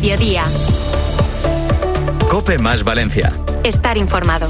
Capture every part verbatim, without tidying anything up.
Mediodía. COPE más Valencia. Estar informado.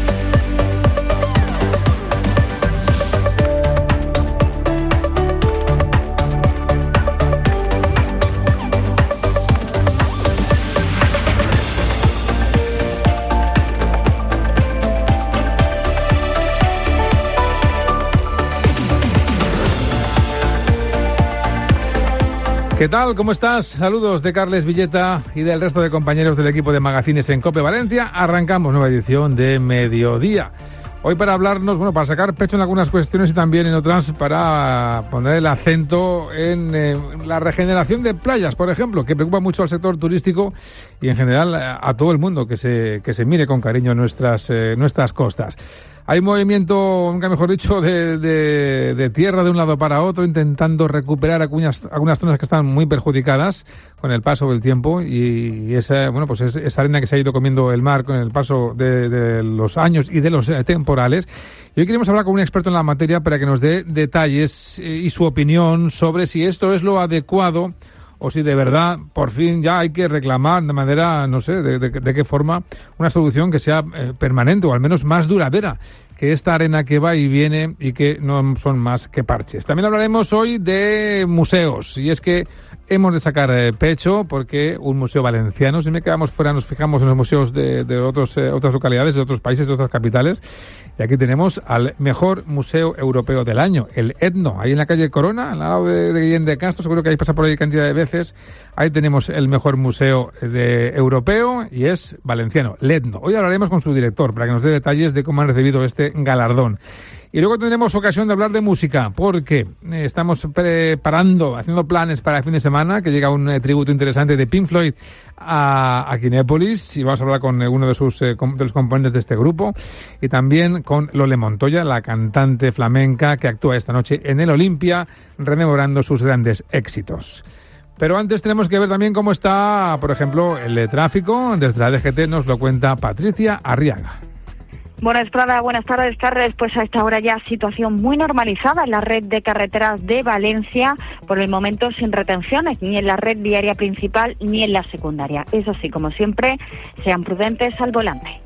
¿Qué tal? ¿Cómo estás? Saludos de Carles Villeta y del resto de compañeros del equipo de magazines en COPE Valencia. Arrancamos nueva edición de Mediodía. Hoy para hablarnos, bueno, para sacar pecho en algunas cuestiones y también en otras para poner el acento en eh, la regeneración de playas, por ejemplo, que preocupa mucho al sector turístico y en general a, a todo el mundo que se que se mire con cariño nuestras eh, nuestras costas. Hay movimiento, nunca mejor dicho, de, de, de tierra de un lado para otro, intentando recuperar algunas, algunas zonas que están muy perjudicadas con el paso del tiempo y, y esa, bueno, pues es, esa arena que se ha ido comiendo el mar con el paso de, de los años y de los eh, temporales. Y hoy queremos hablar con un experto en la materia para que nos dé detalles eh, y su opinión sobre si esto es lo adecuado o si de verdad, por fin, ya hay que reclamar de manera, no sé, de, de, de qué forma, una solución que sea eh, permanente o al menos más duradera que esta arena que va y viene y que no son más que parches. También hablaremos hoy de museos, y es que hemos de sacar eh, pecho porque un museo valenciano, si me quedamos fuera nos fijamos en los museos de, de otros, eh, otras localidades, de otros países, de otras capitales, y aquí tenemos al mejor museo europeo del año, el Etno, ahí en la calle Corona, al lado de, de Guillén de Castro, seguro que ahí pasa por ahí cantidad de veces. Ahí tenemos el mejor museo de europeo y es valenciano, el Etno. Hoy hablaremos con su director para que nos dé detalles de cómo han recibido este galardón. Y luego tendremos ocasión de hablar de música, porque estamos preparando, haciendo planes para el fin de semana, que llega un eh, tributo interesante de Pink Floyd a, a Kinépolis, y vamos a hablar con uno de sus eh, com, de los componentes de este grupo, y también con Lole Montoya, la cantante flamenca que actúa esta noche en el Olimpia, rememorando sus grandes éxitos. Pero antes tenemos que ver también cómo está, por ejemplo, el tráfico. Desde la D G T nos lo cuenta Patricia Arriaga. Bueno, Estrada, buenas tardes, Carles. Pues a esta hora ya situación muy normalizada en la red de carreteras de Valencia, por el momento sin retenciones, ni en la red viaria principal ni en la secundaria. Eso sí, como siempre, sean prudentes al volante.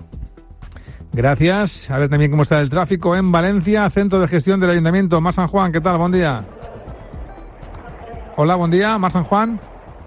Gracias. A ver también cómo está el tráfico en Valencia, Centro de Gestión del Ayuntamiento. Mar San Juan, ¿qué tal? Buen día. Hola, buen día, Mar San Juan.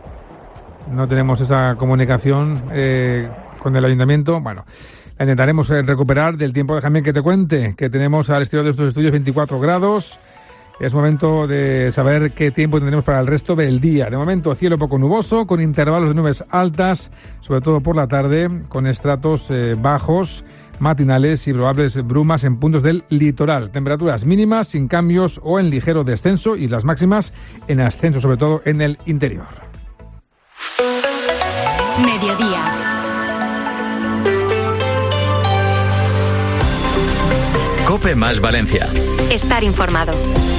No tenemos esa comunicación eh, con el Ayuntamiento. Bueno, la intentaremos eh, recuperar. Del tiempo, déjame que te cuente que tenemos al exterior de estos estudios veinticuatro grados. Es momento de saber qué tiempo tendremos para el resto del día. De momento, cielo poco nuboso, con intervalos de nubes altas, sobre todo por la tarde, con estratos eh, bajos, matinales y probables brumas en puntos del litoral. Temperaturas mínimas sin cambios o en ligero descenso y las máximas en ascenso, sobre todo en el interior. Mediodía. COPE más Valencia. Estar informado.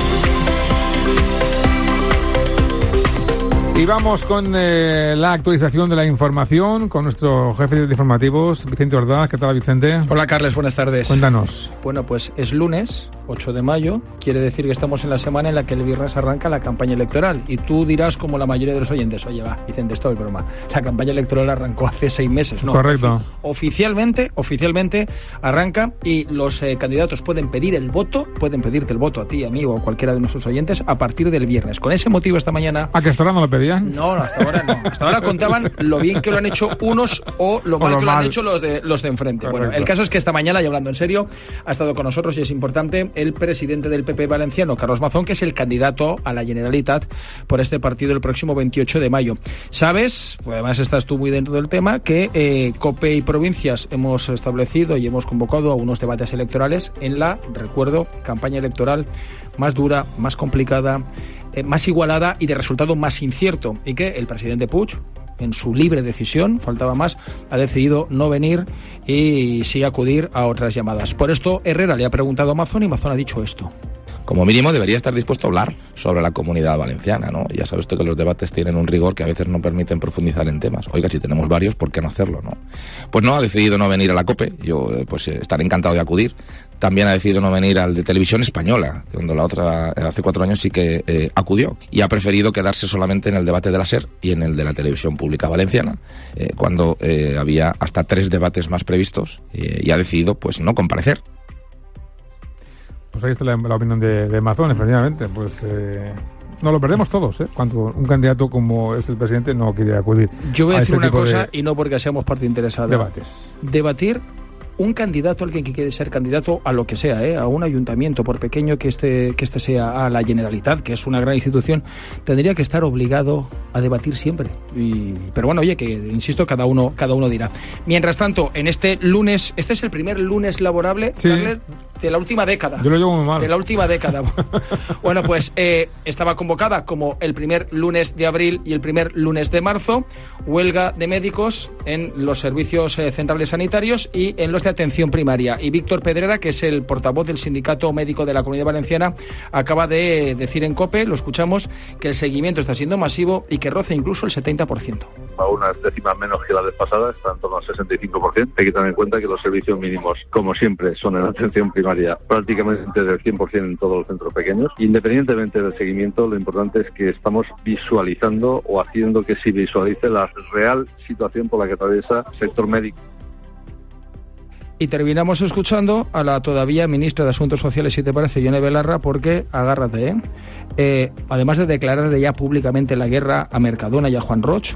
Y vamos con eh, la actualización de la información con nuestro jefe de informativos, Vicente Ordaz. ¿Qué tal, Vicente? Hola, Carles, buenas tardes. Cuéntanos. Bueno, pues es lunes, ocho de mayo, quiere decir que estamos en la semana en la que el viernes arranca la campaña electoral. Y tú dirás, como la mayoría de los oyentes, oye, va, Vicente, esto es broma. La campaña electoral arrancó hace seis meses, ¿no? Correcto. Oficialmente, oficialmente arranca y los eh, candidatos pueden pedir el voto, pueden pedirte el voto a ti, a mí o a cualquiera de nuestros oyentes a partir del viernes. Con ese motivo, esta mañana... ¿A qué hasta ahora no lo pedían? No, no, hasta ahora no. Hasta ahora contaban lo bien que lo han hecho unos o lo mal o lo que mal. lo han hecho los de, los de enfrente. Correcto. Bueno, el caso es que esta mañana, y hablando en serio, ha estado con nosotros, y es importante, el presidente del P P valenciano, Carlos Mazón, que es el candidato a la Generalitat por este partido el próximo veintiocho de mayo. Sabes, pues además estás tú muy dentro del tema, que eh, COPE y provincias hemos establecido y hemos convocado a unos debates electorales en la, recuerdo, campaña electoral más dura, más complicada, eh, más igualada y de resultado más incierto, y que el presidente Puig, en su libre decisión, faltaba más, ha decidido no venir y sí acudir a otras llamadas. Por esto, Herrera le ha preguntado a Mazón y Mazón ha dicho esto. como mínimo debería estar dispuesto a hablar sobre la Comunidad Valenciana, ¿no? Ya sabe usted que los debates tienen un rigor que a veces no permiten profundizar en temas. Oiga, si tenemos varios, ¿por qué no hacerlo, no? Pues no, ha decidido no venir a la COPE, yo pues estaré encantado de acudir. También ha decidido no venir al de Televisión Española, cuando la otra hace cuatro años sí que eh, acudió. Y ha preferido quedarse solamente en el debate de la SER y en el de la Televisión Pública Valenciana, eh, cuando eh, había hasta tres debates más previstos, eh, y ha decidido pues no comparecer. Pues ahí está la, la opinión de, de Mazón, efectivamente. Pues eh, no lo perdemos todos, ¿eh? Cuando un candidato como es el presidente no quiere acudir. Yo voy a, a decir una cosa, de... y no porque seamos parte interesada. Debates. Debatir un candidato, alguien que quiere ser candidato a lo que sea, ¿eh? A un ayuntamiento, por pequeño que este, que este sea, a la Generalitat, que es una gran institución, tendría que estar obligado a debatir siempre. Y, pero bueno, oye, que insisto, cada uno, cada uno dirá. Mientras tanto, en este lunes, este es el primer lunes laborable, sí, Carles, de la última década. Yo lo llevo muy mal. De la última década. Bueno, pues eh, estaba convocada como el primer lunes de abril y el primer lunes de marzo, huelga de médicos en los servicios eh, centrales sanitarios y en los de atención primaria. Y Víctor Pedrera, que es el portavoz del Sindicato Médico de la Comunidad Valenciana, acaba de decir en COPE, lo escuchamos, que el seguimiento está siendo masivo y que roza incluso el setenta por ciento. A unas décimas menos que la vez pasada, está en torno al sesenta y cinco por ciento. Hay que tener en cuenta que los servicios mínimos, como siempre, son en atención primaria prácticamente del cien por ciento en todos los centros pequeños. Independientemente del seguimiento, lo importante es que estamos visualizando o haciendo que se visualice la real situación por la que atraviesa el sector médico. Y terminamos escuchando a la todavía ministra de Asuntos Sociales, si te parece, Ione Belarra, porque, agárrate, ¿eh? Eh, además de declararle ya públicamente la guerra a Mercadona y a Juan Roch,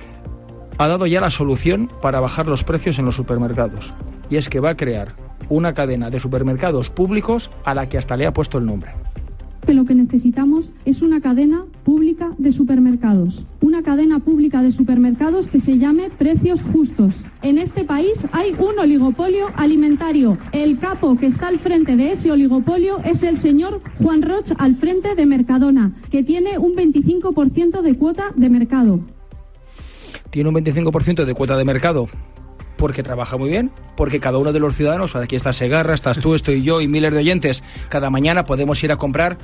ha dado ya la solución para bajar los precios en los supermercados. Y es que va a crear una cadena de supermercados públicos a la que hasta le ha puesto el nombre. Que lo que necesitamos es una cadena pública de supermercados. Una cadena pública de supermercados que se llame Precios Justos. En este país hay un oligopolio alimentario. El capo que está al frente de ese oligopolio es el señor Juan Roch, al frente de Mercadona, que tiene un veinticinco por ciento de cuota de mercado. Tiene un veinticinco por ciento de cuota de mercado porque trabaja muy bien, porque cada uno de los ciudadanos, aquí está Segarra, estás tú, estoy yo y miles de oyentes, cada mañana podemos ir a comprar,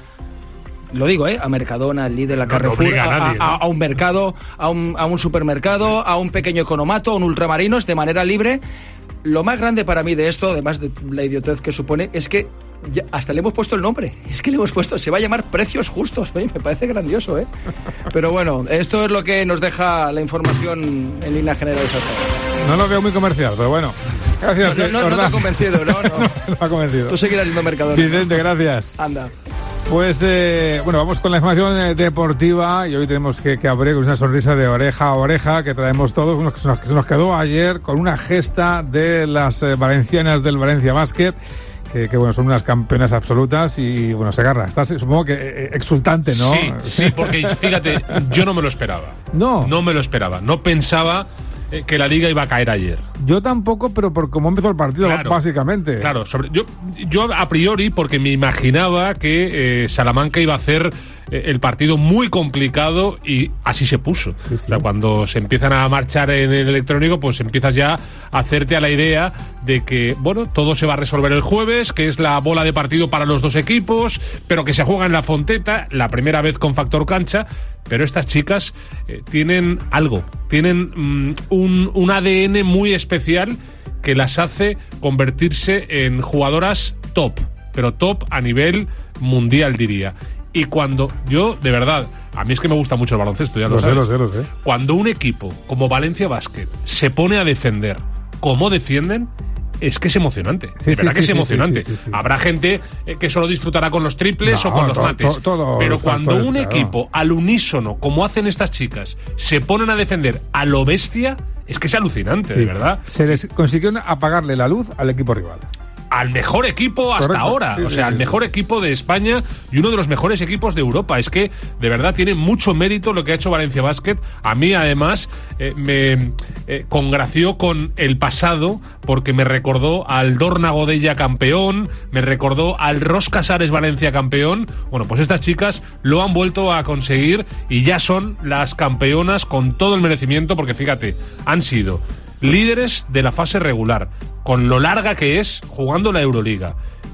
lo digo, ¿eh? A Mercadona, al Lidl, a Carrefour, no, no a, nadie, ¿no? a, a un mercado, a un, a un supermercado, a un pequeño economato, a un ultramarinos, de manera libre. Lo más grande para mí de esto, además de la idiotez que supone, es que ya hasta le hemos puesto el nombre. Es que le hemos puesto, se va a llamar Precios Justos. Oye, me parece grandioso, ¿eh? Pero bueno, esto es lo que nos deja la información en líneas generales hasta ahora. No lo veo muy comercial, pero bueno. Gracias. No, no, no, no te ha convencido, ¿no? No, no ha convencido. Tú seguirás yendo a Mercadona. Vicente, gracias. Anda. Pues eh, bueno, vamos con la información eh, deportiva y hoy tenemos que, que abrir con una sonrisa de oreja a oreja que traemos todos, uno que se nos, que se nos quedó ayer con una gesta de las eh, valencianas del Valencia Basket. Que, que bueno, son unas campeonas absolutas y bueno, Segarra, estás supongo que eh, exultante, ¿no? Sí, sí, porque fíjate, yo no me lo esperaba. No. No me lo esperaba, no pensaba eh, que la Liga iba a caer ayer. Yo tampoco, pero por cómo empezó el partido, claro, básicamente. Claro, sobre, yo, yo a priori, porque me imaginaba que eh, Salamanca iba a hacer el partido muy complicado y así se puso. Sí, sí. O sea, cuando se empiezan a marchar en el electrónico, pues empiezas ya a hacerte a la idea de que, bueno, todo se va a resolver el jueves, que es la bola de partido para los dos equipos, pero que se juega en la Fonteta, la primera vez con factor cancha, pero estas chicas eh, tienen algo, tienen mm, un, un A D N muy especial que las hace convertirse en jugadoras top, pero top a nivel mundial, diría. Y cuando yo, de verdad, a mí es que me gusta mucho el baloncesto, ya lo, lo sabes. Sé, lo sé, lo sé. Cuando un equipo como Valencia Basket se pone a defender como defienden, es que es emocionante. Sí, de verdad sí, que sí, es emocionante. Sí, sí, sí, sí. Habrá gente que solo disfrutará con los triples no, o con los to, mates. To, todo pero cuando un claro. equipo al unísono, como hacen estas chicas, se ponen a defender a lo bestia, es que es alucinante, sí. de verdad. Se les consiguió apagarle la luz al equipo rival. Al mejor equipo hasta Correcto. ahora, sí, o sea, sí, al mejor sí. equipo de España y uno de los mejores equipos de Europa. Es que, de verdad, tiene mucho mérito lo que ha hecho Valencia Basket. A mí, además, eh, me eh, congració con el pasado, porque me recordó al Dorna Godella campeón, me recordó al Ros Casares Valencia campeón. Bueno, pues estas chicas lo han vuelto a conseguir y ya son las campeonas con todo el merecimiento, porque fíjate, han sido líderes de la fase regular, con lo larga que es jugando la Euroliga.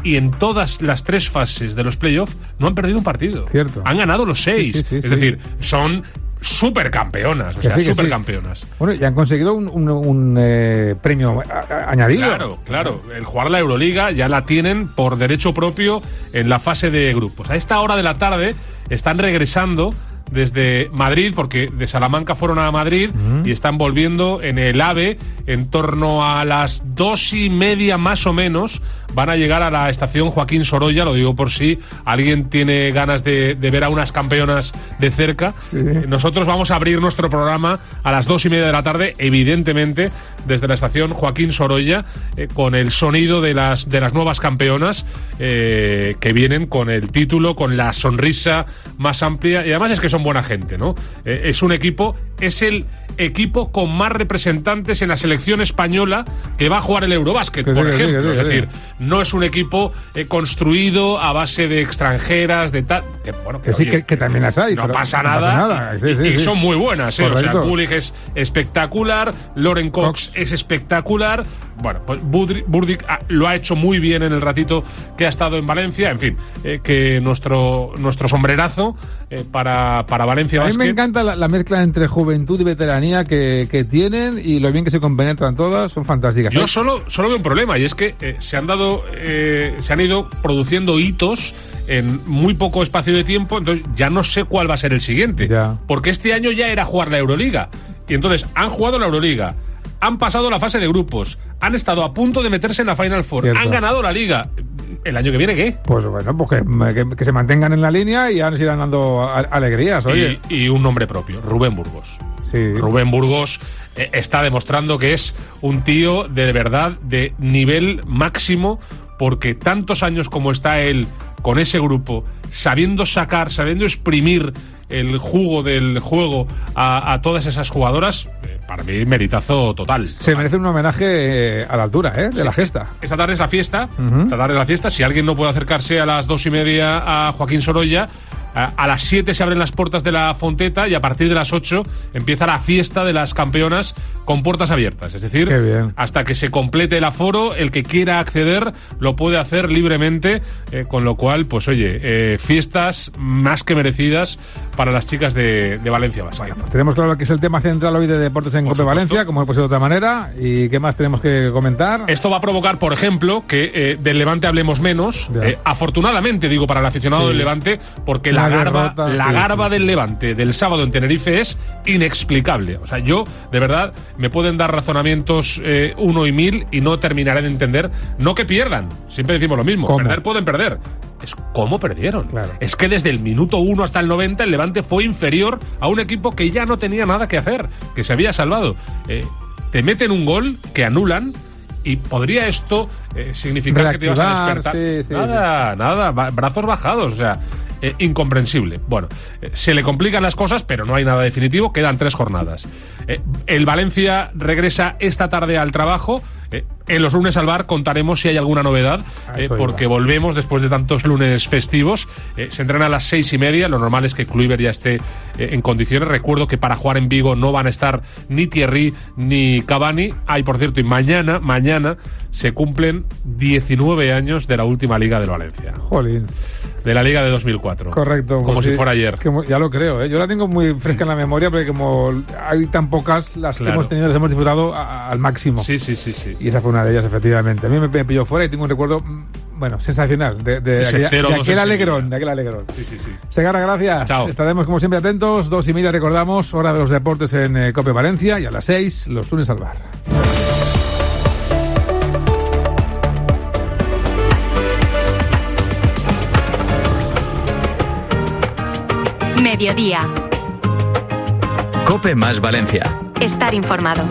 y en todas las tres fases de los playoffs no han perdido un partido. Cierto. Han ganado los seis. Sí, sí, sí, es sí. decir, son supercampeonas, o Que sea, sí, que supercampeonas. Sí. Bueno, y han conseguido un, un, un eh, premio a, a, añadido. Claro, claro. El jugar la Euroliga ya la tienen por derecho propio en la fase de grupos. A esta hora de la tarde están regresando desde Madrid, porque de Salamanca fueron a Madrid uh-huh. y están volviendo en el AVE en torno a las dos y media más o menos. Van a llegar a la estación Joaquín Sorolla, lo digo por si alguien tiene ganas de, de ver a unas campeonas de cerca. Sí. Nosotros vamos a abrir nuestro programa a las dos y media de la tarde, evidentemente, desde la estación Joaquín Sorolla, eh, con el sonido de las, de las nuevas campeonas eh, que vienen con el título, con la sonrisa más amplia, y además es que son buena gente, ¿no? Eh, es un equipo, es el equipo con más representantes en la selección española que va a jugar el Eurobásquet, por sí, ejemplo. Sí, sí, sí, es decir, no es un equipo eh, construido a base de extranjeras, de tal. Que, bueno, que, que sí, oye, que, que también las hay. No pasa no nada. Pasa nada. Sí, y, sí, y sí. son muy buenas, ¿eh? Correcto. O sea, Kulich es espectacular, Lauren Cox, Cox. es espectacular. Bueno, pues Burdick ah, lo ha hecho muy bien en el ratito que ha estado en Valencia. En fin, eh, que nuestro, nuestro sombrerazo eh, para, para Valencia A mí Basket. me encanta la, la mezcla entre juventud y veteranía que, que tienen y lo bien que se compenetran todas, son fantásticas. Yo solo, solo veo un problema, y es que eh, se han dado, eh, se han ido produciendo hitos en muy poco espacio de tiempo, entonces ya no sé cuál va a ser el siguiente. Ya. Porque este año ya era jugar la Euroliga. Y entonces han jugado la Euroliga, han pasado la fase de grupos, han estado a punto de meterse en la Final Four, Cierto. han ganado la Liga. ¿El año que viene qué? Pues bueno, pues que, que, que se mantengan en la línea y ya nos irán dando a, alegrías, oye. Y, y un nombre propio, Rubén Burgos. Sí. Rubén Burgos eh, está demostrando que es un tío de verdad de nivel máximo, porque tantos años como está él con ese grupo, sabiendo sacar, sabiendo exprimir el jugo del juego a, a todas esas jugadoras, eh, para mí meritazo total. Se merece un homenaje eh, a la altura, ¿eh? De sí. la gesta. Esta tarde es la fiesta, uh-huh. esta tarde es la fiesta. Si alguien no puede acercarse a las dos y media a Joaquín Sorolla, a las siete se abren las puertas de la Fonteta y a partir de las ocho empieza la fiesta de las campeonas con puertas abiertas. Es decir, hasta que se complete el aforo, el que quiera acceder lo puede hacer libremente, eh, con lo cual, pues oye, eh, fiestas más que merecidas para las chicas de, de Valencia Basket. Bueno, pues tenemos claro que es el tema central hoy de Deportes en Cope Valencia, como no puede ser de otra manera. ¿Y qué más tenemos que comentar? Esto va a provocar, por ejemplo, que eh, del Levante hablemos menos. Eh, afortunadamente, digo, para el aficionado sí. del Levante, porque la La garba, derrota, la sí, garba sí, del Levante del sábado en Tenerife es inexplicable. O sea, yo, de verdad, me pueden dar razonamientos eh, uno y mil y no terminaré de entender. No que pierdan, siempre decimos lo mismo. ¿Cómo? Perder pueden perder. Es cómo perdieron. Claro. Es que desde el minuto uno hasta el noventa el Levante fue inferior a un equipo que ya no tenía nada que hacer, que se había salvado. Eh, te meten un gol que anulan. ¿Y podría esto eh, significar Reactivar, que te ibas a despertar? Sí, sí, nada, sí. nada, brazos bajados, o sea, eh, incomprensible. Bueno, eh, se le complican las cosas, pero no hay nada definitivo, quedan tres jornadas. Eh, el Valencia regresa esta tarde al trabajo. Eh, en los lunes al bar contaremos si hay alguna novedad, eh, porque iba. volvemos después de tantos lunes festivos. Eh, se entrena a las seis y media. Lo normal es que Kluivert ya esté eh, en condiciones. Recuerdo que para jugar en Vigo no van a estar ni Thierry ni Cavani. Ay, por cierto, y mañana, mañana se cumplen diecinueve años de la última Liga del Valencia. Jolín. De la Liga de dos mil cuatro. Correcto. Como pues si sí, fuera ayer. Que, ya lo creo, ¿eh? Yo la tengo muy fresca en la memoria, porque como hay tan pocas, las claro. que hemos tenido las hemos disfrutado a, a, al máximo. Sí, sí, sí, sí. Y esa fue una de ellas, efectivamente. A mí me, me pilló fuera y tengo un recuerdo, bueno, sensacional de, de, de, aquella, de aquel alegrón, de aquel alegrón. Sí, sí, sí. Segarra, gracias. Chao. Estaremos como siempre atentos. Dos y media recordamos, hora de los deportes en eh, Cope Valencia, y a las seis los lunes al bar. Mediodía. Cope más Valencia. Estar informado.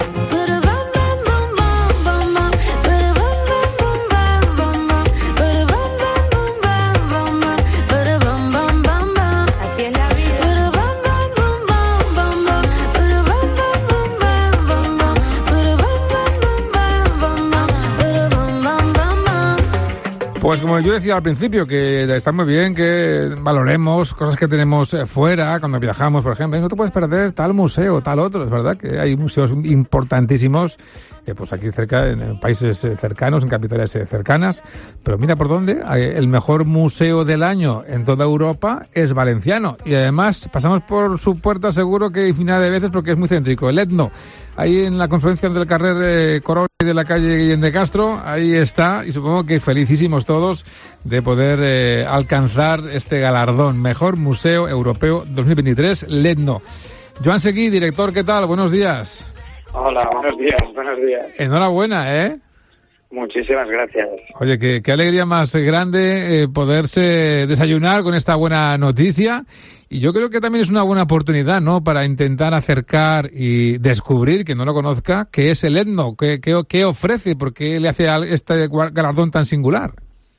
Pues como yo decía al principio, que está muy bien que valoremos cosas que tenemos fuera, cuando viajamos, por ejemplo. No te puedes perder tal museo, tal otro. Es verdad que hay museos importantísimos eh, pues aquí cerca, en países eh, cercanos, en capitales eh, cercanas. Pero mira por dónde, eh, el mejor museo del año en toda Europa es valenciano. Y además pasamos por su puerta seguro que infinidad de veces porque es muy céntrico, el Etno. Ahí en la confluencia del carrer eh, Corona y de la calle Guillén de Castro, ahí está, y supongo que felicísimos todos de poder eh, alcanzar este galardón, Mejor Museo Europeo dos mil veintitrés, el Etno. Joan Seguí, director, ¿qué tal? Buenos días. Hola, buenos días, buenos días. Enhorabuena, ¿eh? Muchísimas gracias. Oye, qué, qué alegría más grande eh, poderse desayunar con esta buena noticia. Y yo creo que también es una buena oportunidad, ¿no?, para intentar acercar y descubrir, quien no lo conozca, qué es el Etno, qué, qué, qué ofrece, por qué le hace este galardón tan singular.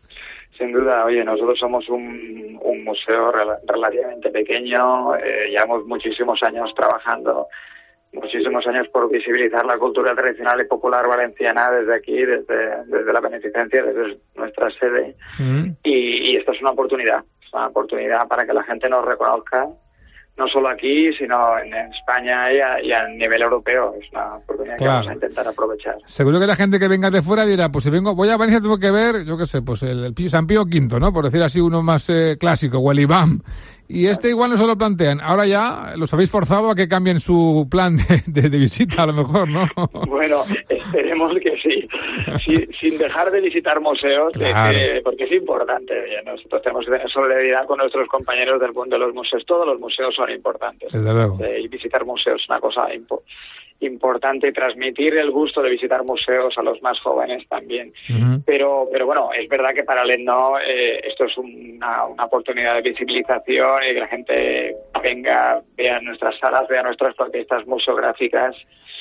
Sin duda, oye, nosotros somos un, un museo rel- relativamente pequeño, eh, llevamos muchísimos años trabajando, muchísimos años por visibilizar la cultura tradicional y popular valenciana desde aquí, desde, desde la beneficencia, desde nuestra sede, mm. y, y esta es una oportunidad. Una oportunidad para que la gente nos reconozca, no solo aquí, sino en España y a, y a nivel europeo. Es una oportunidad claro. que vamos a intentar aprovechar. Seguro que la gente que venga de fuera dirá, pues si vengo, voy a Valencia, tengo que ver, yo qué sé, pues el, el San Pío Quinto, ¿no? Por decir así uno más eh, clásico, o el IBAM. Y este igual no se lo plantean. Ahora ya los habéis forzado a que cambien su plan de, de, de visita, a lo mejor, ¿no? Bueno, esperemos que sí. sí sin dejar de visitar museos, claro. eh, porque es importante. Nosotros tenemos que tener solidaridad con nuestros compañeros del mundo de los museos. Todos los museos son importantes. Desde luego. Eh, y visitar museos es una cosa impo- importante y transmitir el gusto de visitar museos a los más jóvenes también. Uh-huh. Pero pero bueno, es verdad que para el Etno eh, esto es una, una oportunidad de visibilización y que la gente venga, vea nuestras salas, vea nuestras propuestas museográficas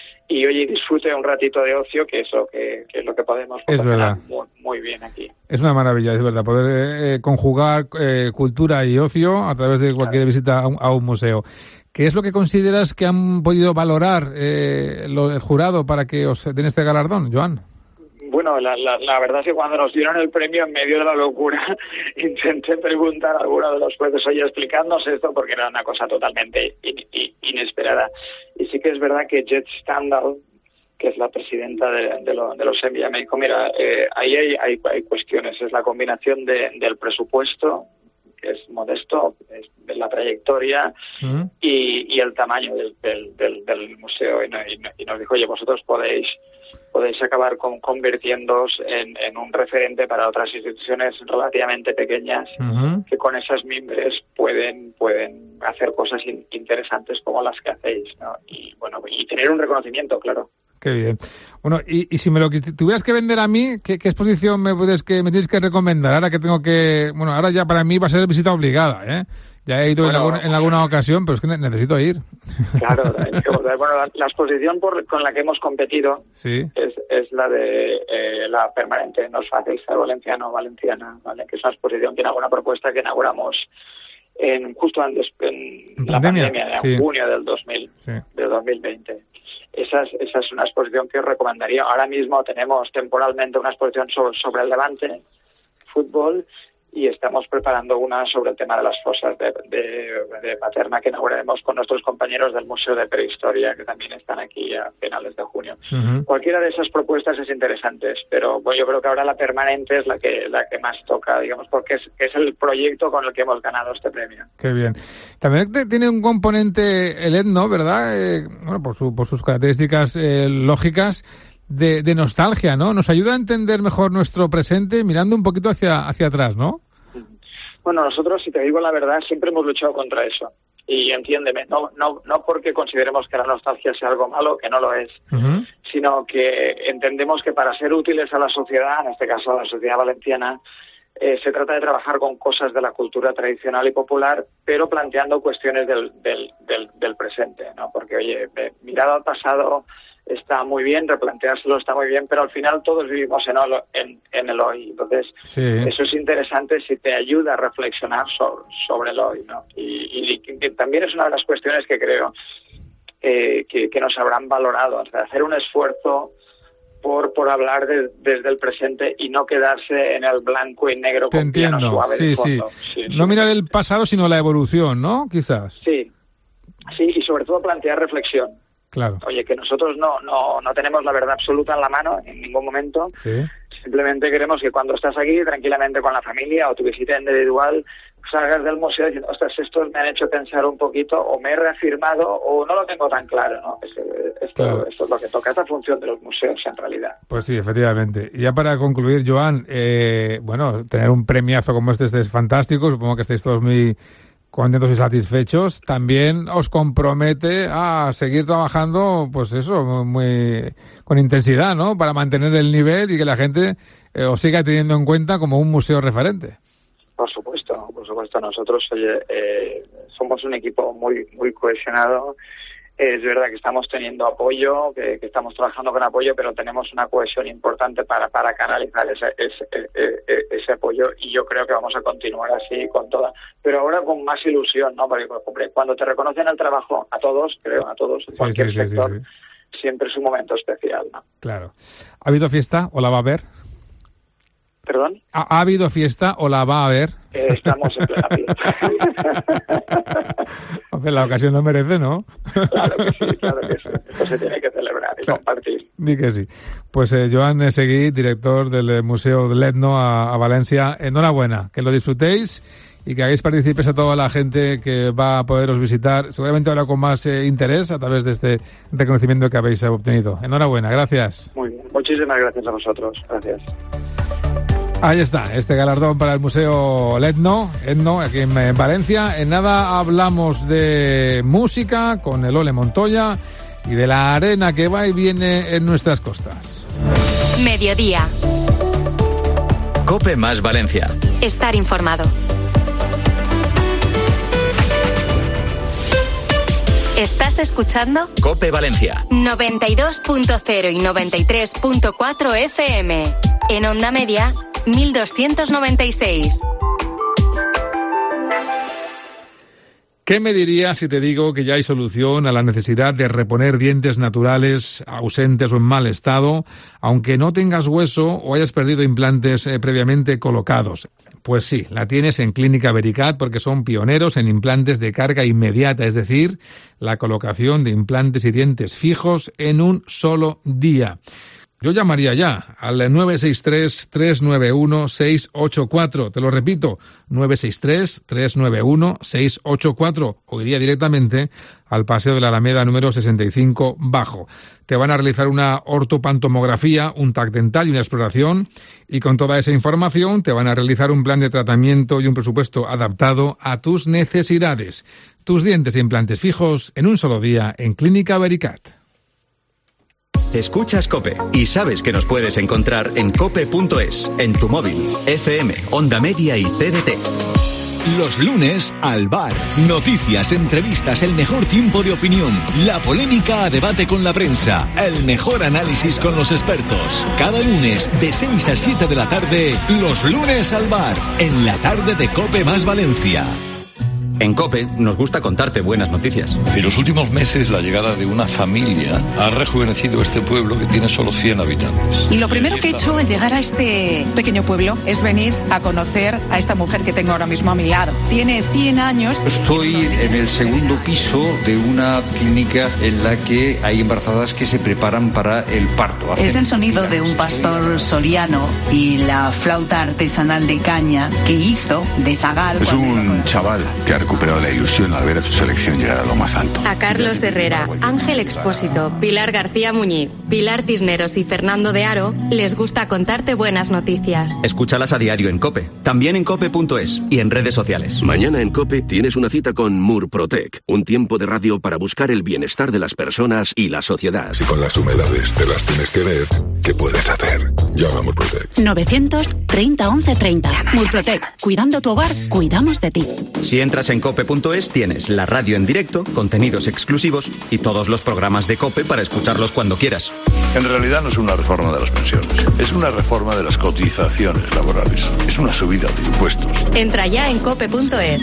y oye, disfrute un ratito de ocio, que es lo que, que es lo que podemos proporcionar muy, muy bien aquí. Es una maravilla, es verdad, poder eh, conjugar eh, cultura y ocio a través de cualquier claro. visita a un, a un museo. ¿Qué es lo que consideras que han podido valorar eh, lo, el jurado para que os den este galardón, Joan? Bueno, la, la, la verdad es que cuando nos dieron el premio en medio de la locura, intenté preguntar a alguno de los jueces, oye, explicadnos esto, porque era una cosa totalmente in, in, inesperada. Y sí que es verdad que Jet Standal, que es la presidenta de, de, lo, de los Envia, me dijo, mira, eh, ahí hay, hay, hay cuestiones, es la combinación de, del presupuesto, que es modesto, es de la trayectoria uh-huh. y, y el tamaño del, del, del, del museo. Y, y, y nos dijo, oye, vosotros podéis podéis acabar con, convirtiéndoos en, en un referente para otras instituciones relativamente pequeñas uh-huh. que con esas mimbres pueden pueden hacer cosas in, interesantes como las que hacéis, ¿no? Y bueno, y tener un reconocimiento, claro. Qué bien. Bueno, y, y si me lo tuvieras que vender a mí, ¿qué, qué exposición me puedes que me tienes que recomendar? Ahora que tengo que... Bueno, ahora ya para mí va a ser visita obligada, ¿eh? Ya he ido bueno, en, alguna, en alguna ocasión, pero es que necesito ir. Claro, es que, bueno, la, la exposición por, con la que hemos competido sí. es, es la de eh, la permanente, no es fácil ser valenciano valenciana, ¿vale? Que es una exposición que inaugura una propuesta que inauguramos en justo antes en, ¿En la pandemia, pandemia en sí. junio del dos mil, sí. del dos mil veinte. Esa es, esa es una exposición que os recomendaría. Ahora mismo tenemos temporalmente una exposición sobre, sobre el Levante, fútbol, y estamos preparando una sobre el tema de las fosas de, de, de Paterna que inauguraremos con nuestros compañeros del Museo de Prehistoria, que también están aquí a finales de junio. Uh-huh. Cualquiera de esas propuestas es interesante, pero bueno, yo creo que ahora la permanente es la que la que más toca, digamos, porque es, es el proyecto con el que hemos ganado este premio. Qué bien. También tiene un componente el Etno, ¿verdad? Eh, bueno, por, su, por sus características eh, lógicas, De, de nostalgia, ¿no? Nos ayuda a entender mejor nuestro presente mirando un poquito hacia hacia atrás, ¿no? Bueno, nosotros, si te digo la verdad, siempre hemos luchado contra eso. Y entiéndeme, no no no porque consideremos que la nostalgia sea algo malo, que no lo es, uh-huh. sino que entendemos que para ser útiles a la sociedad, en este caso a la sociedad valenciana, eh, se trata de trabajar con cosas de la cultura tradicional y popular, pero planteando cuestiones del del del, del presente, ¿no? Porque, oye, mirar al pasado está muy bien, replanteárselo está muy bien, pero al final todos vivimos en, olo, en, en el hoy. Entonces, sí. eso es interesante si te ayuda a reflexionar sobre, sobre el hoy, ¿no? Y, y que también es una de las cuestiones que creo eh, que, que nos habrán valorado, o sea, hacer un esfuerzo por por hablar de, desde el presente y no quedarse en el blanco y negro te con entiendo. piano suave sí, de fondo. Sí. Sí, no sí. mirar el pasado, sino la evolución, ¿no? Quizás. Sí, sí, y sobre todo plantear reflexión. Claro. Oye, que nosotros no, no, no tenemos la verdad absoluta en la mano en ningún momento. Sí. Simplemente queremos que cuando estás aquí, tranquilamente con la familia o tu visita individual, salgas del museo diciendo, ostras, estos me han hecho pensar un poquito, o me he reafirmado, o no lo tengo tan claro, ¿no? Esto, esto, Claro. esto es lo que toca, esta función de los museos en realidad. Pues sí, efectivamente. Y ya para concluir, Joan, eh, bueno, tener un premiazo como este, este es fantástico. Supongo que estáis todos muy contentos y satisfechos. También os compromete a seguir trabajando, pues eso, muy con intensidad, ¿no? Para mantener el nivel y que la gente eh, os siga teniendo en cuenta como un museo referente. Por supuesto, por supuesto. Nosotros oye, eh, somos un equipo muy muy cohesionado. Es verdad que estamos teniendo apoyo, que, que estamos trabajando con apoyo, pero tenemos una cohesión importante para, para canalizar ese, ese, ese, ese apoyo, y yo creo que vamos a continuar así con toda, pero ahora con más ilusión, ¿no? Porque, hombre, cuando te reconocen el trabajo, a todos, creo, a todos, en Sí, cualquier sí, sí, sector, sí, sí. siempre es un momento especial, ¿no? Claro. ¿Ha habido fiesta o la va a haber? ¿Perdón? ¿Ha, ha habido fiesta o la va a haber? Eh, estamos en plena fiesta. Hombre, la ocasión lo merece, ¿no? Claro que sí, claro que sí. Esto se tiene que celebrar y Claro. compartir. Di que sí. Pues eh, Joan Seguí, director del eh, Museo del Letno a, a Valencia, enhorabuena, que lo disfrutéis y que hagáis partícipes a toda la gente que va a poderos visitar, seguramente ahora con más eh, interés a través de este reconocimiento que habéis obtenido. Enhorabuena, gracias. Muy bien. Muchísimas gracias a vosotros. Gracias. Ahí está, este galardón para el Museo Letno, Etno, aquí en, en Valencia. En nada hablamos de música con el Ole Montoya y de la arena que va y viene en nuestras costas. Mediodía. COPE más Valencia. Estar informado. ¿Estás escuchando? COPE Valencia. noventa y dos punto cero y noventa y tres punto cuatro F M. En onda media, mil doscientos noventa y seis. ¿Qué me dirías si te digo que ya hay solución a la necesidad de reponer dientes naturales ausentes o en mal estado, aunque no tengas hueso o hayas perdido implantes eh, previamente colocados? Pues sí, la tienes en Clínica Vericat porque son pioneros en implantes de carga inmediata, es decir, la colocación de implantes y dientes fijos en un solo día. Yo llamaría ya al nueve seis tres, tres nueve uno, seis ocho cuatro. Te lo repito, nueve seis tres, tres nueve uno, seis ocho cuatro. O iría directamente al Paseo de la Alameda número sesenta y cinco bajo. Te van a realizar una ortopantomografía, un T A C dental y una exploración. Y con toda esa información te van a realizar un plan de tratamiento y un presupuesto adaptado a tus necesidades. Tus dientes e implantes fijos en un solo día en Clínica Vericat. Escuchas COPE y sabes que nos puedes encontrar en cope punto es, en tu móvil, F M, Onda Media y T D T. Los lunes, al bar. Noticias, entrevistas, el mejor tiempo de opinión, la polémica a debate con la prensa, el mejor análisis con los expertos. Cada lunes, de seis a siete de la tarde, Los lunes al bar, en la tarde de COPE más Valencia. En COPE nos gusta contarte buenas noticias. En los últimos meses, la llegada de una familia ha rejuvenecido este pueblo que tiene solo cien habitantes. Y lo primero que he hecho al llegar a este pequeño pueblo es venir a conocer a esta mujer que tengo ahora mismo a mi lado. Tiene cien años. Estoy en el segundo piso de una clínica en la que hay embarazadas que se preparan para el parto. Es el sonido de un pastor soriano y la flauta artesanal de caña que hizo de zagal. Es un chaval que ha recuperado la ilusión al ver a su selección llegar a lo más alto. A Carlos Herrera, Ángel Expósito, Pilar García Muñiz, Pilar Cisneros y Fernando de Aro les gusta contarte buenas noticias. Escúchalas a diario en COPE, también en cope punto es y en redes sociales. Mañana en COPE tienes una cita con Murprotec, un tiempo de radio para buscar el bienestar de las personas y la sociedad. Si con las humedades te las tienes que ver, ¿qué puedes hacer? Llama a Murprotec. novecientos treinta once treinta. Murprotec. Cuidando tu hogar, cuidamos de ti. Si entras en cope punto es tienes la radio en directo, contenidos exclusivos y todos los programas de COPE para escucharlos cuando quieras. En realidad no es una reforma de las pensiones, es una reforma de las cotizaciones laborales. Es una subida de impuestos. Entra ya en cope punto es.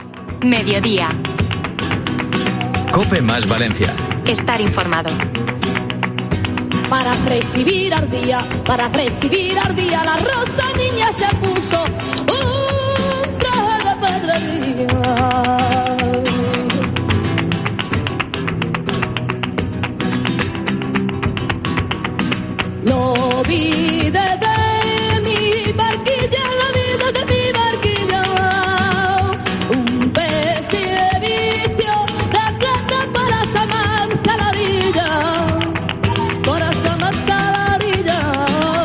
Mediodía. COPE más Valencia. Estar informado. para recibir ardía, para recibir ardía. La rosa niña se puso un traje de pedrería. Lo vi desde mi barquilla, lo vi desde mi barquilla. Un pez se vistió de plata por asomarse a la orilla, por asomarse a la orilla.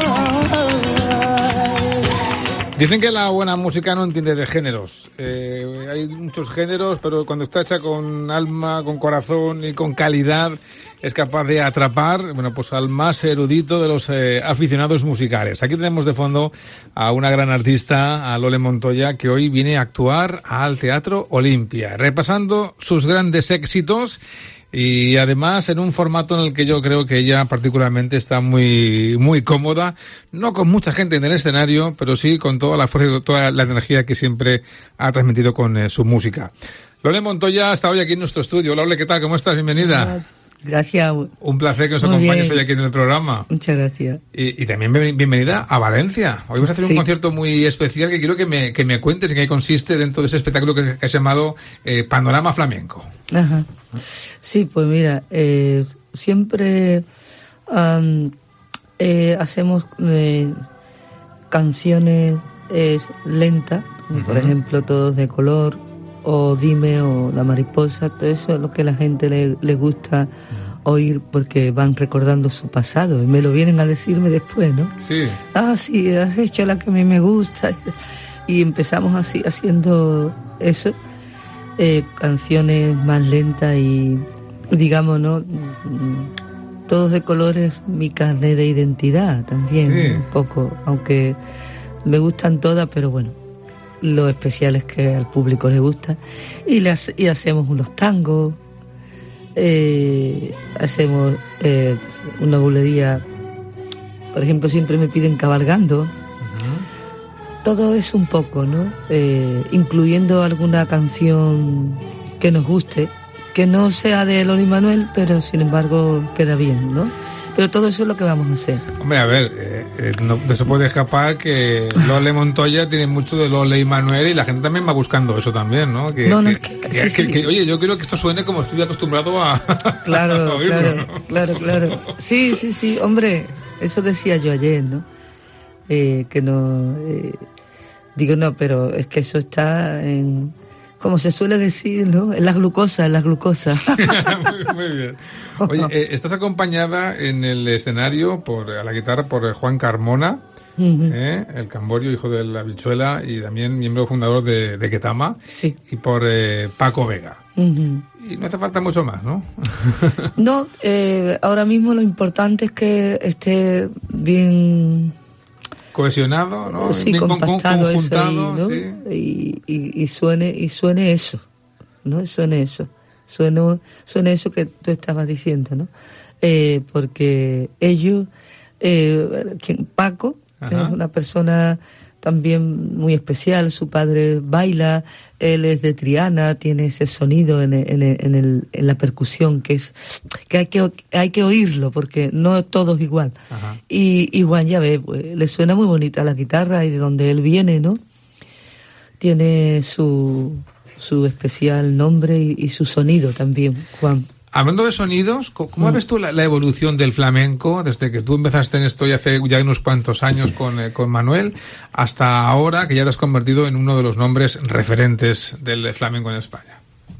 Dicen que la buena música no entiende de géneros. Eh, hay muchos géneros, pero cuando está hecha con alma, con corazón y con calidad, es capaz de atrapar, bueno, pues al más erudito de los eh, aficionados musicales. Aquí tenemos de fondo a una gran artista, a Lole Montoya, que hoy viene a actuar al Teatro Olimpia, repasando sus grandes éxitos y además en un formato en el que yo creo que ella particularmente está muy muy cómoda, no con mucha gente en el escenario, pero sí con toda la fuerza y toda la energía que siempre ha transmitido con eh, su música. Lole Montoya está hoy aquí en nuestro estudio. Hola, Lole, ¿qué tal? ¿Cómo estás? Bienvenida. Gracias. Un placer que nos Muy acompañes bien. hoy aquí en el programa. Muchas gracias. Y, y también bien- bienvenida a Valencia. Hoy vamos a hacer Sí. un concierto muy especial que quiero que me, que me cuentes en qué consiste dentro de ese espectáculo que, que has llamado eh, Panorama Flamenco. Ajá. Sí, pues mira, eh, siempre am, eh, hacemos eh, canciones eh, lentas, como por Ujú. ejemplo Todos de Color, o Dime, o La Mariposa. Todo eso es lo que a la gente le, le gusta oír porque van recordando su pasado y me lo vienen a decirme después, ¿no? Sí. Ah, sí, has hecho la que a mí me gusta. Y empezamos así, haciendo eso, eh, canciones más lentas y, digamos, ¿no? Mm, Todos de Colores, mi carnet de identidad también, Sí. un poco, aunque me gustan todas, pero bueno, lo especial es que al público le gusta. Y, le hace- y hacemos unos tangos, eh, hacemos eh, una bulería, por ejemplo, siempre me piden cabalgando. Todo es un poco, ¿no? Eh, incluyendo alguna canción que nos guste, que no sea de Loli Manuel, pero sin embargo queda bien, ¿no? Pero todo eso es lo que vamos a hacer. Hombre, a ver, eh, eh, no no se puede escapar que Lole Montoya tiene mucho de Lole y Manuel y la gente también va buscando eso también, ¿no? Que, No, no, que- es que- que- sí, que- sí. que, oye, yo quiero que esto suene como estoy acostumbrado a, Claro, a oírlo, claro, ¿no? claro, claro. Sí, sí, sí, hombre, eso decía yo ayer, ¿no? Eh, que no... eh, digo, no, pero es que eso está en... Como se suele decir, ¿no? En la glucosa, en la glucosa. muy, muy bien. Oye, eh, estás acompañada en el escenario por a la guitarra por eh, Juan Carmona, Ujú. eh, el camborio, hijo de la habichuela y también miembro fundador de, de Ketama, sí. y por eh, Paco Vega. Ujú. Y no hace falta mucho más, ¿no? No, eh, ahora mismo lo importante es que esté bien... Cohesionado, ¿no? Sí, Bien con- con- compactado eso conjuntado, ahí, ¿no? sí. y, y, y suene y suene eso, ¿no? Y suene eso, suene, suene eso que tú estabas diciendo, ¿no? Eh, porque ellos, eh, quien- Paco, Ajá. es una persona también muy especial, su padre baila, él es de Triana, tiene ese sonido en, el- en, el- en, el- en la percusión que es que hay que hay que oírlo porque no todo es igual. Ajá. Y, y Juan, ya ve, pues, le suena muy bonita la guitarra y de donde él viene, ¿no? Tiene su, su especial nombre y, y su sonido también, Juan. Hablando de sonidos, ¿cómo cómo Mm. ves tú la, la evolución del flamenco desde que tú empezaste en esto ya hace ya unos cuantos años con, eh, con Manuel hasta ahora que ya te has convertido en uno de los nombres referentes del flamenco en España?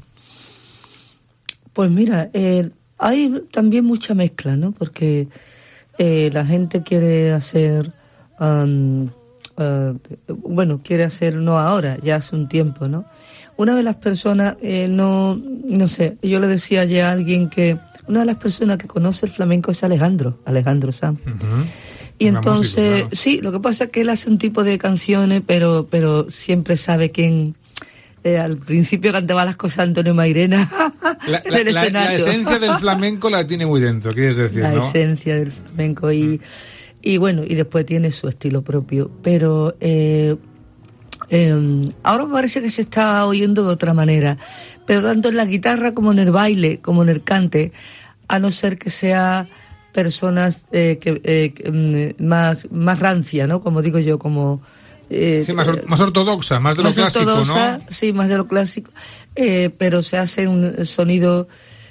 Pues mira, eh, hay también mucha mezcla, ¿no? Porque eh, la gente quiere hacer, am, ah, bueno, quiere hacer no ahora, ya hace un tiempo, ¿no? Una de las personas, eh, no, no sé, yo le decía ayer a alguien que una de las personas que conoce el flamenco es Alejandro, Alejandro Sanz. Y Una entonces, música, claro. sí, lo que pasa es que él hace un tipo de canciones, pero, pero siempre sabe quién. Eh, al principio cantaba las cosas Antonio Mairena La, en la- el la- la escenario. esencia del flamenco la tiene muy dentro, quieres decir, La ¿no? esencia del flamenco y, y bueno, y después tiene su estilo propio. Pero eh, eh, ahora me parece que se está oyendo de otra manera. Pero tanto en la guitarra como en el baile, como en el cante, a no ser que sea personas eh, que, eh, que más, más rancia, ¿no? Como digo yo, como... Eh, sí, más, or- más ortodoxa, más de más lo clásico, ¿no? Sí, más de lo clásico, eh, pero se hace un sonido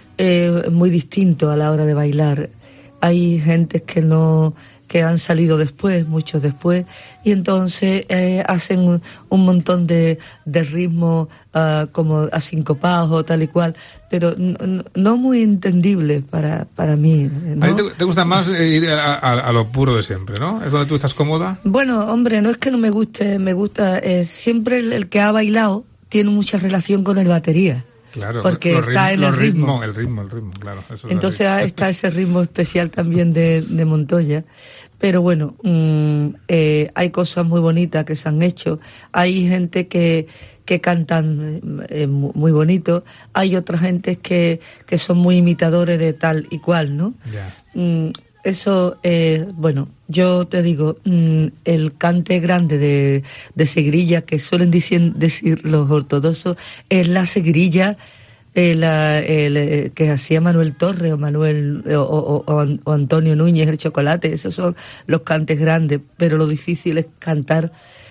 eh, muy distinto a la hora de bailar. Hay gentes que no... que han salido después, muchos después, y entonces eh, hacen un, un montón de, de ritmos uh, como asincopados o tal y cual, pero no, no muy entendibles para, para mí, ¿no? ¿A ti te, te gusta más ir a, a, a lo puro de siempre, no? ¿Es donde tú estás cómoda? Bueno, hombre, no es que no me guste, me gusta, eh, siempre el, el que ha bailado tiene mucha relación con el batería. Claro, porque está ritmo, en el ritmo. ritmo. El ritmo, el ritmo, claro. Eso entonces está ese ritmo especial también de, de Montoya. Pero bueno, mmm, eh, hay cosas muy bonitas que se han hecho. Hay gente que, que cantan eh, muy bonito. Hay otra gente que, que son muy imitadores de tal y cual, ¿no? Yeah. Mm, eso, eh, bueno, yo te digo, mmm, el cante grande de, de Segrilla, que suelen decir, decir los ortodoxos, es la Segrilla eh, la, el, eh, que hacía Manuel Torres o Manuel o, o, o, o Antonio Núñez, el Chocolate. Esos son los cantes grandes, pero lo difícil es cantar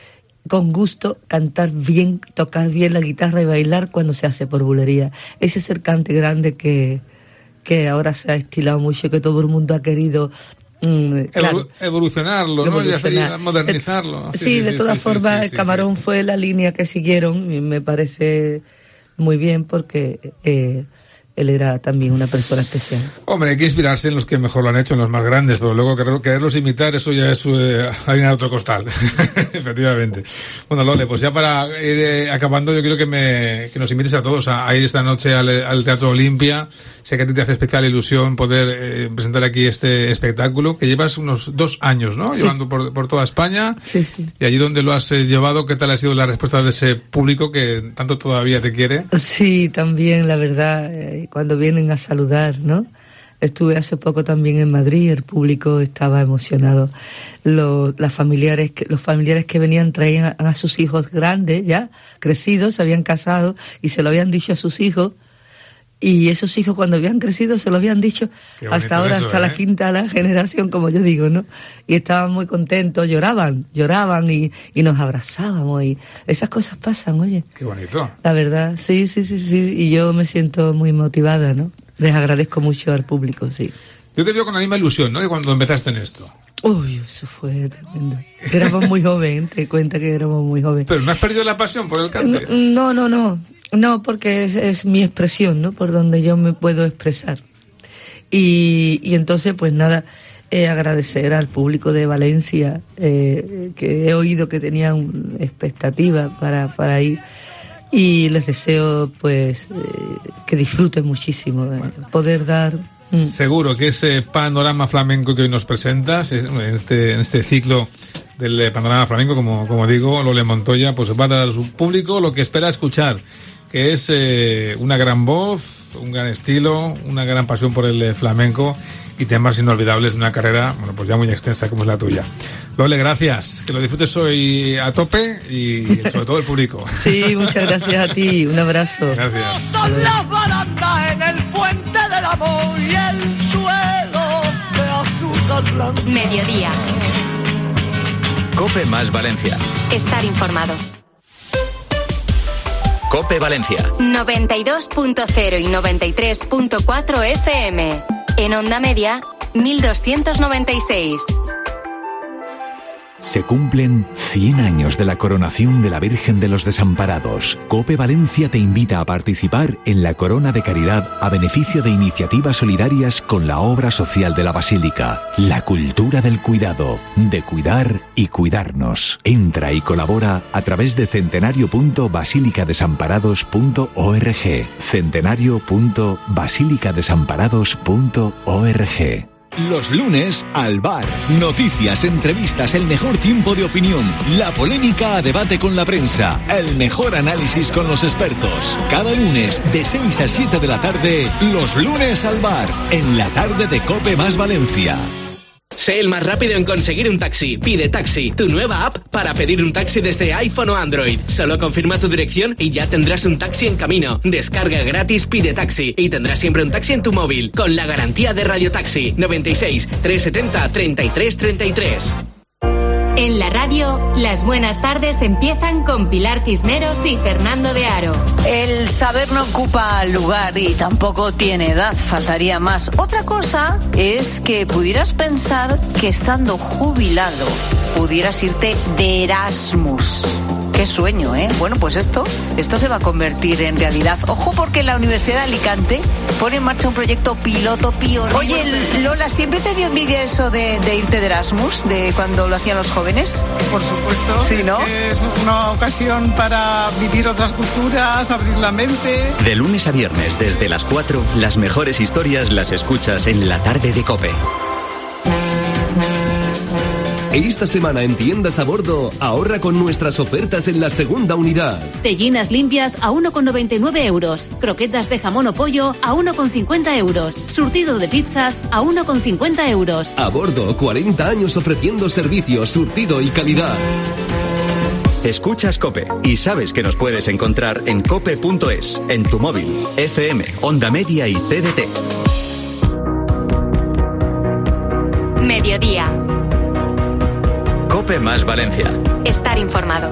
con gusto, cantar bien, tocar bien la guitarra y bailar cuando se hace por bulería. Ese es el cante grande que... que ahora se ha estilado mucho, que todo el mundo ha querido mm, claro, evolucionarlo, ¿no? Evolucionar. Y modernizarlo. Sí, sí, sí, de sí, todas sí, formas, sí, el sí, Camarón sí. fue la línea que siguieron y me parece muy bien porque eh, él era también una persona especial. Hombre, hay que inspirarse en los que mejor lo han hecho, en los más grandes, pero luego querer, quererlos imitar, eso ya es eh, harina de otro costal. Efectivamente. Bueno, Lole, pues ya para ir eh, acabando, yo quiero que, me, que nos invites a todos a, a ir esta noche al, al Teatro Olimpia. Sé que a ti te hace especial ilusión poder eh, presentar aquí este espectáculo, que llevas unos dos años, ¿no? Sí. Llevando por, por toda España. Sí, sí. Y allí donde lo has eh, llevado, ¿qué tal ha sido la respuesta de ese público que tanto todavía te quiere? Sí, también, la verdad, eh, cuando vienen a saludar, ¿no? Estuve hace poco también en Madrid, el público estaba emocionado. Los, las familiares que, los familiares que venían traían a, a sus hijos grandes, ya, crecidos, se habían casado y se lo habían dicho a sus hijos. Y esos hijos cuando habían crecido se lo habían dicho hasta ahora, eso, hasta ¿eh? La quinta la generación, como yo digo, ¿no? Y estaban muy contentos, lloraban, lloraban y, y nos abrazábamos y esas cosas pasan, oye. Qué bonito. La verdad, sí, sí, sí, sí, y yo me siento muy motivada, ¿no? Les agradezco mucho al público, sí. Yo te veo con la misma ilusión, ¿no? De cuando empezaste en esto. Uy, eso fue tremendo. Éramos muy jóvenes, te cuenta que éramos muy jóvenes. Pero no has perdido la pasión por el cante. No, no, no. No, porque es, es mi expresión, ¿no? Por donde yo me puedo expresar. Y, y entonces, pues nada, eh, agradecer al público de Valencia, eh, que he oído que tenían expectativas para, para ir. Y les deseo, pues, eh, que disfruten muchísimo, eh, poder dar... Mm. Seguro que ese panorama flamenco que hoy nos presentas, en este, en este ciclo del panorama flamenco, como, como digo, Lole Montoya, pues va a dar a su público lo que espera escuchar, que es eh, una gran voz, un gran estilo, una gran pasión por el eh, flamenco y temas inolvidables de una carrera, bueno, pues ya muy extensa como es la tuya. Lole, gracias, que lo disfrutes hoy a tope y sobre todo el público. Sí, muchas gracias a ti, un abrazo. Gracias. Son las barandas en el puente del amor y el suelo de azúcar blanco. Mediodía. COPE más Valencia. Estar informado. COPE Valencia. noventa y dos punto cero y noventa y tres punto cuatro F M. En onda media, mil doscientos noventa y seis. Se cumplen cien años de la coronación de la Virgen de los Desamparados. COPE Valencia te invita a participar en la Corona de Caridad a beneficio de iniciativas solidarias con la obra social de la Basílica. La cultura del cuidado, de cuidar y cuidarnos. Entra y colabora a través de centenario punto basílicadesamparados punto org. centenario punto basílicadesamparados punto org. Los lunes al bar. Noticias, entrevistas, el mejor tiempo de opinión, la polémica a debate con la prensa, el mejor análisis con los expertos. Cada lunes de seis a siete de la tarde, Los lunes al bar, en la tarde de COPE más Valencia. Sé el más rápido en conseguir un taxi. Pide Taxi, tu nueva app para pedir un taxi desde iPhone o Android. Solo confirma tu dirección y ya tendrás un taxi en camino. Descarga gratis Pide Taxi y tendrás siempre un taxi en tu móvil con la garantía de Radio Taxi. noventa y seis, trescientos setenta, treinta y tres treinta y tres. En la radio, las buenas tardes empiezan con Pilar Cisneros y Fernando de Aro. El saber no ocupa lugar y tampoco tiene edad, faltaría más. Otra cosa es que pudieras pensar que estando jubilado pudieras irte de Erasmus. Qué sueño, ¿eh? Bueno, pues esto, esto se va a convertir en realidad. Ojo, porque la Universidad de Alicante pone en marcha un proyecto piloto pionero. Oye, Lola, ¿siempre te dio envidia eso de, de irte de Erasmus, de cuando lo hacían los jóvenes? Por supuesto, sí, es ¿no? que es una ocasión para vivir otras culturas, abrir la mente. De lunes a viernes, desde las cuatro, las mejores historias las escuchas en la tarde de COPE. Esta semana en Tiendas a Bordo, ahorra con nuestras ofertas en la segunda unidad. Tellinas limpias a uno con noventa y nueve euros. Croquetas de jamón o pollo a uno con cincuenta euros. Surtido de pizzas a uno con cincuenta euros. A Bordo, cuarenta años ofreciendo servicios, surtido y calidad. Escuchas COPE y sabes que nos puedes encontrar en cope punto es, en tu móvil, F M, Onda Media y T D T. Mediodía. COPE más Valencia. Estar informado.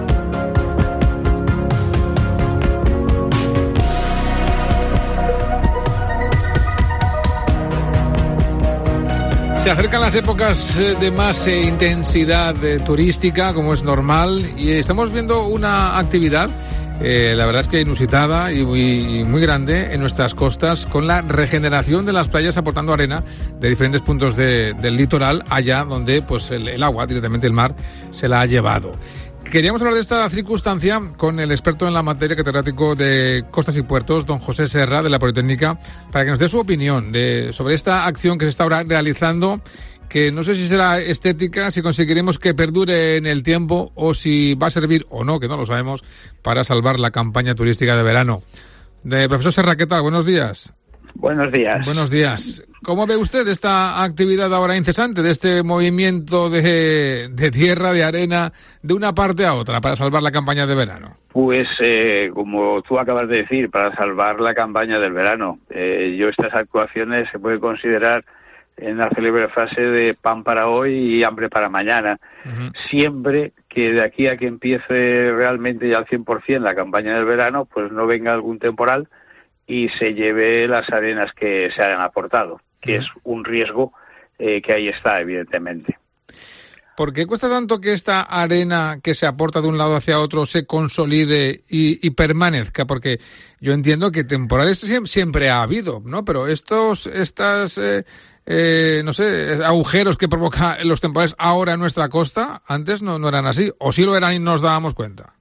Se acercan las épocas de más eh, intensidad eh, turística, como es normal, y estamos viendo una actividad, eh, la verdad es que inusitada y muy, y muy grande en nuestras costas, con la regeneración de las playas aportando arena de diferentes puntos de, del litoral, allá donde pues el, el agua, directamente el mar, se la ha llevado. Queríamos hablar de esta circunstancia con el experto en la materia, catedrático de Costas y Puertos, don José Serra, de la Politécnica, para que nos dé su opinión de, sobre esta acción que se está ahora realizando, que no sé si será estética, si conseguiremos que perdure en el tiempo o si va a servir o no, que no lo sabemos, para salvar la campaña turística de verano. De, profesor Serra, ¿qué tal? Buenos días. Buenos días. Buenos días. ¿Cómo ve usted esta actividad ahora incesante, de este movimiento de, de tierra, de arena, de una parte a otra para salvar la campaña de verano? Pues, eh, como tú acabas de decir, para salvar la campaña del verano. Eh, yo estas actuaciones se puede considerar en la célebre frase de pan para hoy y hambre para mañana. Uh-huh. Siempre que de aquí a que empiece realmente ya al cien por ciento la campaña del verano, pues no venga algún temporal y se lleve las arenas que se hayan aportado, que uh-huh. es un riesgo eh, que ahí está, evidentemente. ¿Por qué cuesta tanto que esta arena que se aporta de un lado hacia otro se consolide y, y permanezca? Porque yo entiendo que temporales siempre ha habido, ¿no? Pero estos, estas, eh, eh, no sé, agujeros que provocan los temporales ahora en nuestra costa, antes no, no eran así, o sí lo eran y no nos dábamos cuenta.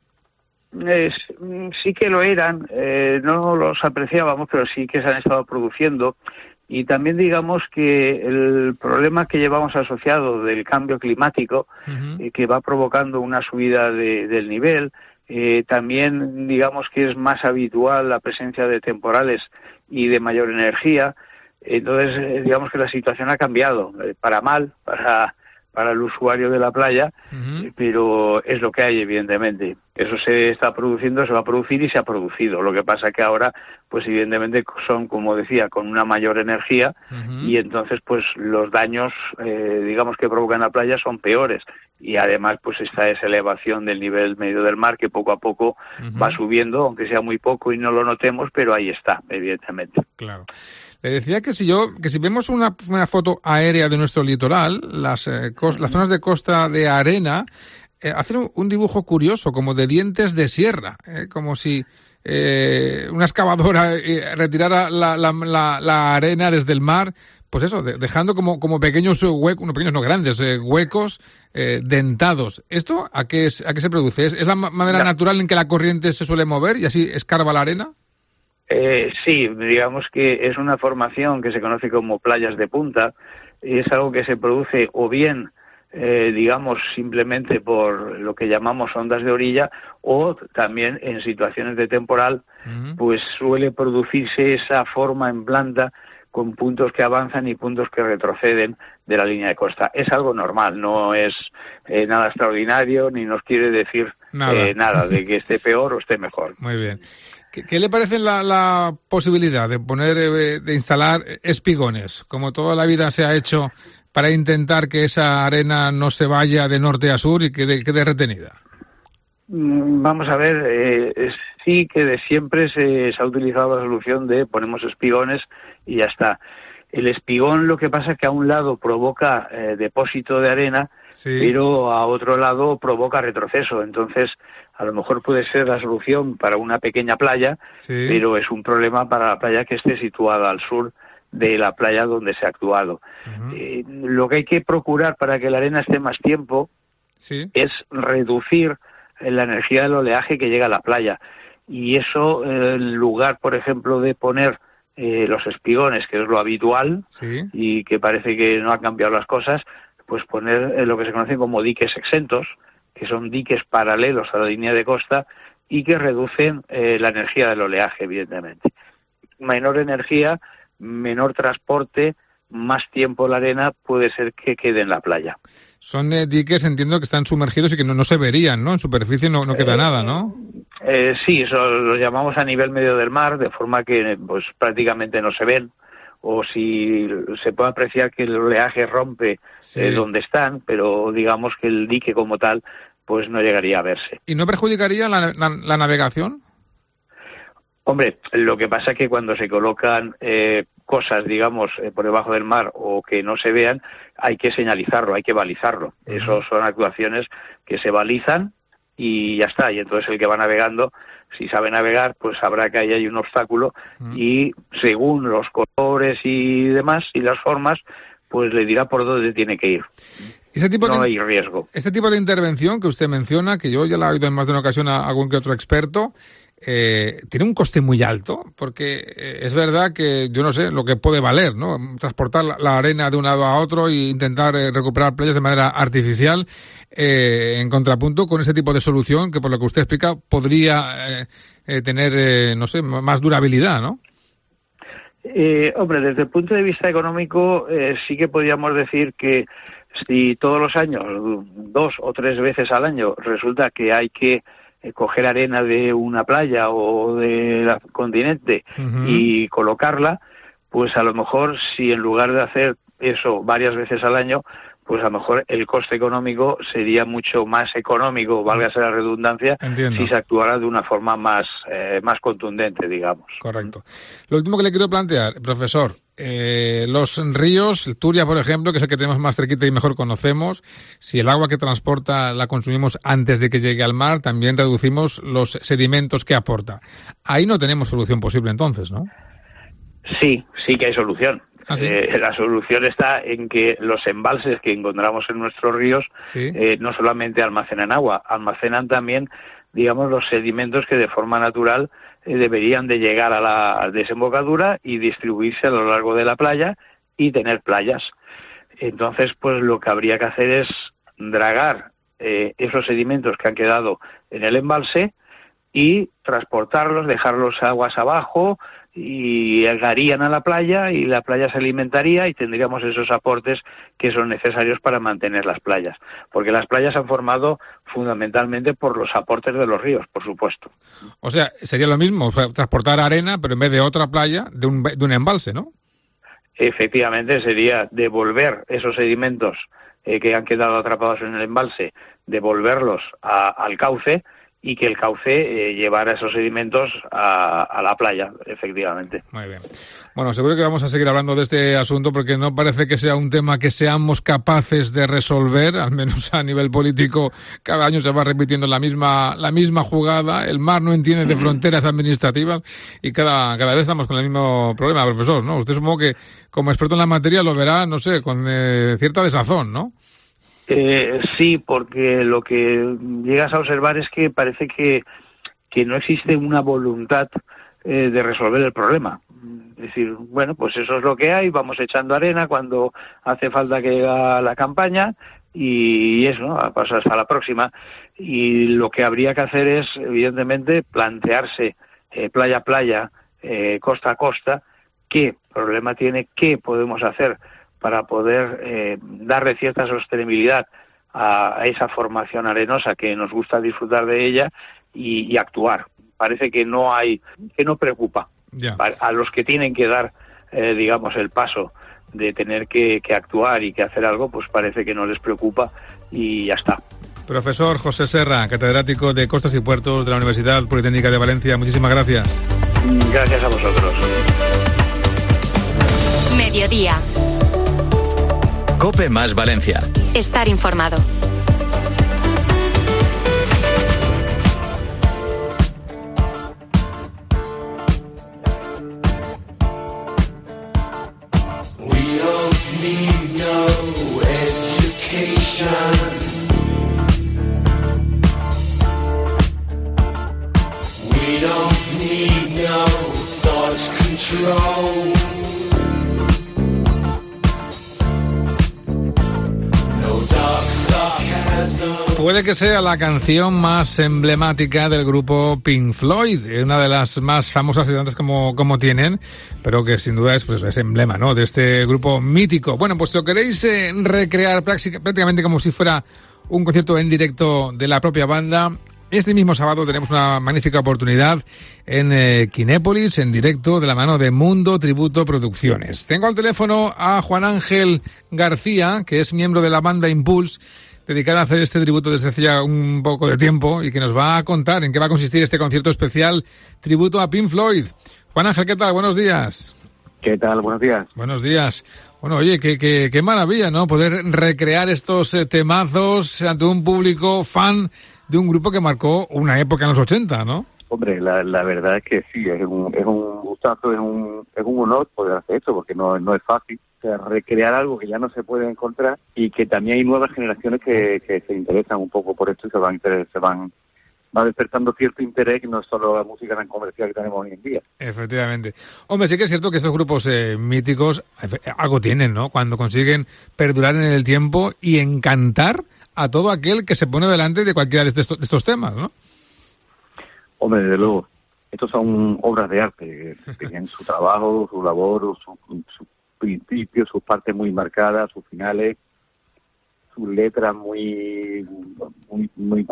Es, sí que lo eran, eh, no los apreciábamos, pero sí que se han estado produciendo. Y también digamos que el problema que llevamos asociado del cambio climático, uh-huh. eh, que va provocando una subida de, del nivel, eh, también digamos que es más habitual la presencia de temporales y de mayor energía. Entonces eh, digamos que la situación ha cambiado, eh, para mal, para... para el usuario de la playa, uh-huh. pero es lo que hay, evidentemente. Eso se está produciendo, se va a producir y se ha producido. Lo que pasa que ahora, pues evidentemente son, como decía, con una mayor energía uh-huh. y entonces pues los daños, eh, digamos, que provocan la playa son peores. Y además pues está esa elevación del nivel medio del mar que poco a poco uh-huh. va subiendo, aunque sea muy poco y no lo notemos, pero ahí está, evidentemente. Claro. Le decía que si yo, que si vemos una, una foto aérea de nuestro litoral, las, eh, cos, las zonas de costa de arena, eh, hacen un, un dibujo curioso, como de dientes de sierra, eh, como si eh, una excavadora eh, retirara la, la, la, la arena desde el mar, pues eso, de, dejando como, como pequeños huecos, no pequeños, no grandes, eh, huecos eh, dentados. ¿Esto a qué, es, a qué se produce? ¿Es, es la manera no. natural en que la corriente se suele mover y así escarba la arena? Eh, sí, digamos que es una formación que se conoce como playas de punta, y es algo que se produce o bien, eh, digamos, simplemente por lo que llamamos ondas de orilla, o también en situaciones de temporal, uh-huh. pues suele producirse esa forma en planta con puntos que avanzan y puntos que retroceden de la línea de costa. Es algo normal, no es eh, nada extraordinario, ni nos quiere decir nada. Eh, nada de que esté peor o esté mejor. Muy bien. ¿Qué, qué le parece la, la posibilidad de poner, eh, de instalar espigones, como toda la vida se ha hecho, para intentar que esa arena no se vaya de norte a sur y quede, quede retenida? Vamos a ver, eh, sí que de siempre se, se ha utilizado la solución de ponemos espigones y ya está. El espigón lo que pasa es que a un lado provoca eh, depósito de arena, sí, pero a otro lado provoca retroceso. Entonces, a lo mejor puede ser la solución para una pequeña playa, sí, pero es un problema para la playa que esté situada al sur de la playa donde se ha actuado. Uh-huh. Eh, lo que hay que procurar para que la arena esté más tiempo, sí, es reducir la energía del oleaje que llega a la playa. Y eso, eh, en lugar, por ejemplo, de poner eh, los espigones, que es lo habitual, sí, y que parece que no han cambiado las cosas, pues poner eh, lo que se conocen como diques exentos, que son diques paralelos a la línea de costa y que reducen eh, la energía del oleaje, evidentemente. Menor energía, menor transporte, más tiempo la arena puede ser que quede en la playa. Son eh, diques, entiendo, que están sumergidos y que no, no se verían, ¿no? En superficie no, no queda eh, nada, ¿no? Eh, sí, eso los llamamos a nivel medio del mar, de forma que pues prácticamente no se ven, o si se puede apreciar que el oleaje rompe, sí, eh, donde están, pero digamos que el dique como tal pues no llegaría a verse. ¿Y no perjudicaría la, la, la navegación? Hombre, lo que pasa es que cuando se colocan eh, cosas, digamos, eh, por debajo del mar o que no se vean, hay que señalizarlo, hay que balizarlo. Uh-huh. Eso son actuaciones que se balizan y ya está. Y entonces el que va navegando, si sabe navegar, pues sabrá que ahí hay un obstáculo, uh-huh, y según los colores y demás y las formas, pues le dirá por dónde tiene que ir. Ese tipo no de, hay riesgo. Este tipo de intervención que usted menciona, que yo ya la he oído en más de una ocasión a algún que otro experto, Eh, tiene un coste muy alto, porque eh, es verdad que, yo no sé, lo que puede valer, ¿no? Transportar la, la arena de un lado a otro e intentar eh, recuperar playas de manera artificial, eh, en contrapunto con ese tipo de solución que, por lo que usted explica, podría eh, eh, tener, eh, no sé, más durabilidad, ¿no? Eh, hombre, desde el punto de vista económico, eh, sí que podríamos decir que si todos los años, dos o tres veces al año, resulta que hay que Eh, coger arena de una playa o del continente, uh-huh, y colocarla, pues a lo mejor si en lugar de hacer eso varias veces al año, pues a lo mejor el coste económico sería mucho más económico, válgase la redundancia, entiendo, si se actuara de una forma más, eh, más contundente, digamos. Correcto. Lo último que le quiero plantear, profesor, eh, los ríos, el Turia, por ejemplo, que es el que tenemos más cerquita y mejor conocemos, si el agua que transporta la consumimos antes de que llegue al mar, también reducimos los sedimentos que aporta. Ahí no tenemos solución posible entonces, ¿no? Sí, sí que hay solución. ¿Ah, sí? Eh, la solución está en que los embalses que encontramos en nuestros ríos, ¿sí?, eh, no solamente almacenan agua, almacenan también, digamos, los sedimentos que de forma natural eh, deberían de llegar a la desembocadura y distribuirse a lo largo de la playa y tener playas. Entonces, pues lo que habría que hacer es dragar eh, esos sedimentos que han quedado en el embalse y transportarlos, dejarlos aguas abajo, y llegarían a la playa y la playa se alimentaría y tendríamos esos aportes que son necesarios para mantener las playas, porque las playas se han formado fundamentalmente por los aportes de los ríos, por supuesto. O sea, sería lo mismo, o sea, transportar arena, pero en vez de otra playa, de un, de un embalse, ¿no? Efectivamente, sería devolver esos sedimentos eh, que han quedado atrapados en el embalse, devolverlos a, al cauce, y que el cauce eh, llevara esos sedimentos a, a la playa, efectivamente. Muy bien. Bueno, seguro que vamos a seguir hablando de este asunto porque no parece que sea un tema que seamos capaces de resolver, al menos a nivel político. Cada año se va repitiendo la misma la misma jugada, el mar no entiende de fronteras administrativas y cada cada vez estamos con el mismo problema, profesor, ¿no? Usted supongo que como experto en la materia lo verá, no sé, con eh, cierta desazón, ¿no? Eh, sí, porque lo que llegas a observar es que parece que, que no existe una voluntad eh, de resolver el problema. Es decir, bueno, pues eso es lo que hay, vamos echando arena cuando hace falta que haga la campaña y eso, ¿no? Pasa hasta la próxima. Y lo que habría que hacer es, evidentemente, plantearse eh, playa a playa, eh, costa a costa, qué problema tiene, qué podemos hacer para poder eh, darle cierta sostenibilidad a, a esa formación arenosa que nos gusta disfrutar de ella y, y actuar. Parece que no hay, que no preocupa ya. a los que tienen que dar, eh, digamos, el paso de tener que, que actuar y que hacer algo, pues parece que no les preocupa y ya está. Profesor José Serra, catedrático de Costas y Puertos de la Universidad Politécnica de Valencia, muchísimas gracias. Gracias a vosotros. Mediodía. COPE más Valencia. Estar informado. We don't need no education. We don't need no thought control. No dark sarcasm. Puede que sea la canción más emblemática del grupo Pink Floyd, una de las más famosas y tantas como, como tienen, pero que sin duda es, pues, es emblema, ¿no?, de este grupo mítico. Bueno, pues si lo queréis eh, recrear prácticamente como si fuera un concierto en directo de la propia banda, este mismo sábado tenemos una magnífica oportunidad en eh, Kinépolis, en directo, de la mano de Mundo Tributo Producciones. Tengo al teléfono a Juan Ángel García, que es miembro de la banda Impulse, dedicada a hacer este tributo desde hace ya un poco de tiempo, y que nos va a contar en qué va a consistir este concierto especial tributo a Pink Floyd. Juan Ángel, ¿qué tal? Buenos días. ¿Qué tal? Buenos días. Buenos días. Bueno, oye, qué, qué, qué maravilla, ¿no?, poder recrear estos eh, temazos ante un público fan de un grupo que marcó una época en los ochenta, ¿no? Hombre, la, la verdad es que sí, es un, es un gustazo, es un, es un honor poder hacer esto, porque no, no es fácil. O sea, recrear algo que ya no se puede encontrar, y que también hay nuevas generaciones que, que se interesan un poco por esto y se van, se van va despertando cierto interés, no solo la música tan comercial que tenemos hoy en día. Efectivamente. Hombre, sí que es cierto que estos grupos eh, míticos algo tienen, ¿no?, cuando consiguen perdurar en el tiempo y encantar a todo aquel que se pone delante de cualquiera de estos, de estos temas, ¿no? Hombre, desde luego, estos son obras de arte, que tienen su trabajo, su labor, sus su principios, sus partes muy marcadas, sus finales, sus letras muy, muy, muy,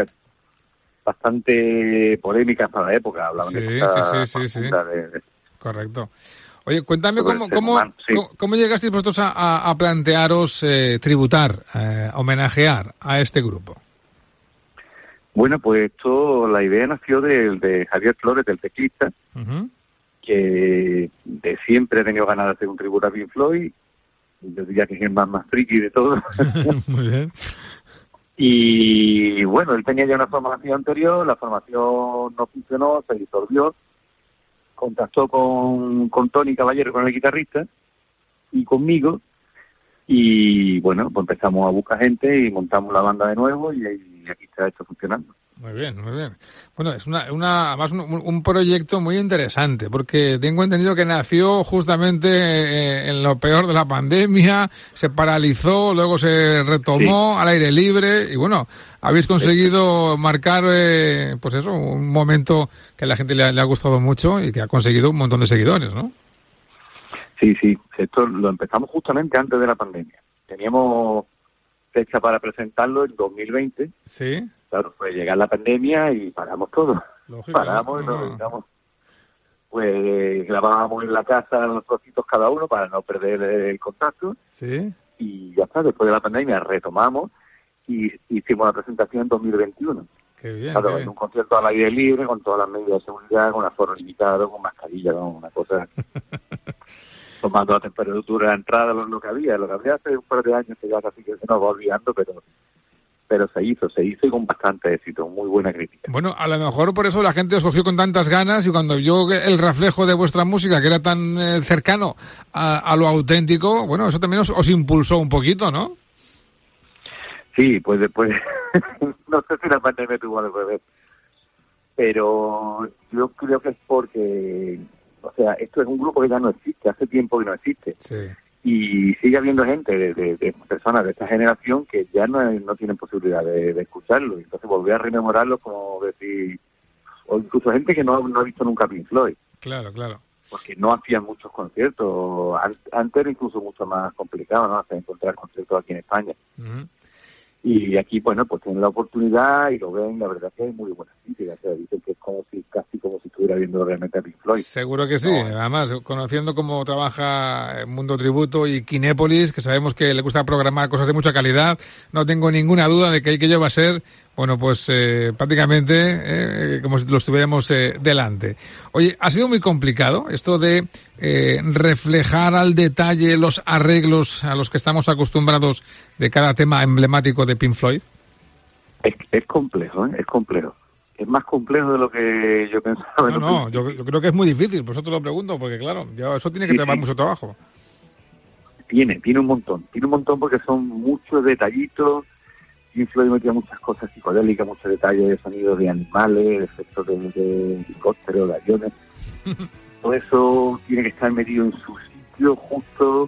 bastante polémicas para la época. Hablaban sí, de esta sí, sí, sí, sí. De, de, correcto. Oye, cuéntame cómo, cómo, humano, sí. cómo, cómo llegasteis vosotros a, a, a plantearos eh, tributar, eh, homenajear a este grupo. Bueno, pues esto, la idea nació de, de Javier Flores, del teclista, uh-huh. que de siempre ha tenido ganas de hacer un tributo a Pink Floyd. Yo diría que es el más, más friki de todo. Muy bien. Y bueno, él tenía ya una formación anterior, la formación no funcionó, se disolvió. Contactó con, con Tony Caballero, con el guitarrista, y conmigo, y bueno, pues empezamos a buscar gente y montamos la banda de nuevo, y, y aquí está esto funcionando. Muy bien, muy bien. Bueno, es una, una además un, un proyecto muy interesante, porque tengo entendido que nació justamente eh, en lo peor de la pandemia, se paralizó, luego se retomó sí. al aire libre, y bueno, habéis conseguido marcar, eh, pues eso, un momento que a la gente le ha, le ha gustado mucho y que ha conseguido un montón de seguidores, ¿no? Sí, sí, esto lo empezamos justamente antes de la pandemia. Teníamos fecha para presentarlo en dos mil veinte. Sí. Claro, fue llegar la pandemia y paramos todo. Lógico, paramos ¿no? y nos dedicamos. Pues grabábamos en la casa los trocitos cada uno para no perder el contacto. Sí. Y ya está, después de la pandemia retomamos y hicimos la presentación en dos mil veintiuno. Qué bien. Claro, qué bien. En un concierto al aire libre, con todas las medidas de seguridad, con aforo limitado, con mascarilla, ¿no? Una cosa... tomando la temperatura de entrada, lo, lo que había, lo que había hace un par de años que ya casi que se nos va olvidando, pero pero se hizo, se hizo y con bastante éxito, muy buena crítica. Bueno, a lo mejor por eso la gente os cogió con tantas ganas, y cuando vio el reflejo de vuestra música, que era tan eh, cercano a, a lo auténtico, bueno, eso también os, os impulsó un poquito, ¿no? Sí, pues después, no sé si la pandemia tuvo algo que ver, pero yo creo que es porque... O sea, esto es un grupo que ya no existe, hace tiempo que no existe. Sí. Y sigue habiendo gente, de, de, de personas de esta generación que ya no, no tienen posibilidad de, de escucharlo. Entonces volví a rememorarlo, como decir... O incluso gente que no, no ha visto nunca Pink Floyd. Claro, claro. porque no hacían muchos conciertos. Antes era incluso mucho más complicado, ¿no?, hacer encontrar conciertos aquí en España. Uh-huh. Y aquí, bueno, pues tienen la oportunidad y lo ven, la verdad que hay muy buenas críticas. O sea, dicen que es como si, casi como si estuviera viendo realmente a Pink Floyd. Seguro que sí. No. Además, conociendo cómo trabaja el Mundo Tributo y Kinépolis, que sabemos que le gusta programar cosas de mucha calidad, no tengo ninguna duda de que aquello va a ser, bueno, pues eh, prácticamente eh, como si lo estuviéramos eh, delante. Oye, ha sido muy complicado esto de eh, reflejar al detalle los arreglos a los que estamos acostumbrados de cada tema emblemático de Pink Floyd. Es, es complejo, ¿eh? Es complejo. Es más complejo de lo que yo pensaba. No, no, yo, yo creo que es muy difícil, por eso te lo pregunto, porque claro, ya eso tiene que sí, llevar sí. mucho trabajo. Tiene, tiene un montón, tiene un montón porque son muchos detallitos. Pink Floyd metía muchas cosas psicodélicas, muchos detalles de sonidos de animales, efectos de, de helicópteros, de aviones. Todo eso tiene que estar metido en su sitio justo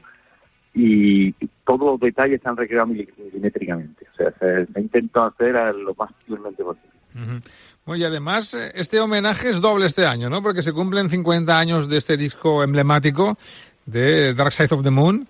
y, y todos los detalles están recreados milimétricamente. O sea, se, se intentó hacer a lo más fielmente posible. Uh-huh. Bueno, y además este homenaje es doble este año, ¿no? Porque se cumplen cincuenta años de este disco emblemático de Dark Side of the Moon.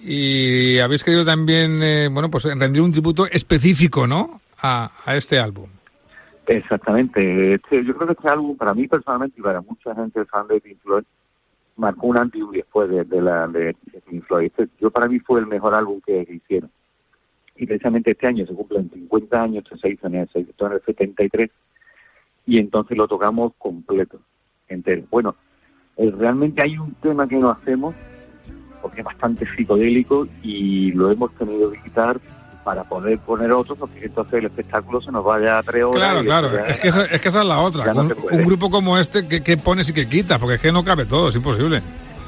Y habéis querido también, eh, bueno, pues rendir un tributo específico, ¿no?, a, a este álbum. Exactamente. Este, yo creo que este álbum, para mí personalmente y para mucha gente fan de Pink Floyd, marcó un antes y un después de, de, la, de, de Pink Floyd. Este, yo para mí fue el mejor álbum que, que hicieron. Y precisamente este año se cumplen cincuenta años, este se hizo en el, se hizo en el setenta y tres, y entonces lo tocamos completo, entero. Bueno, eh, realmente hay un tema que no hacemos, porque es bastante psicodélico y lo hemos tenido que quitar para poder poner otros, porque entonces el espectáculo se nos vaya a tres horas. Claro, claro, ya, es, que esa, es que esa es la otra. No un, un grupo como este, ¿qué, qué pones y qué quitas? Porque es que no cabe todo, es imposible.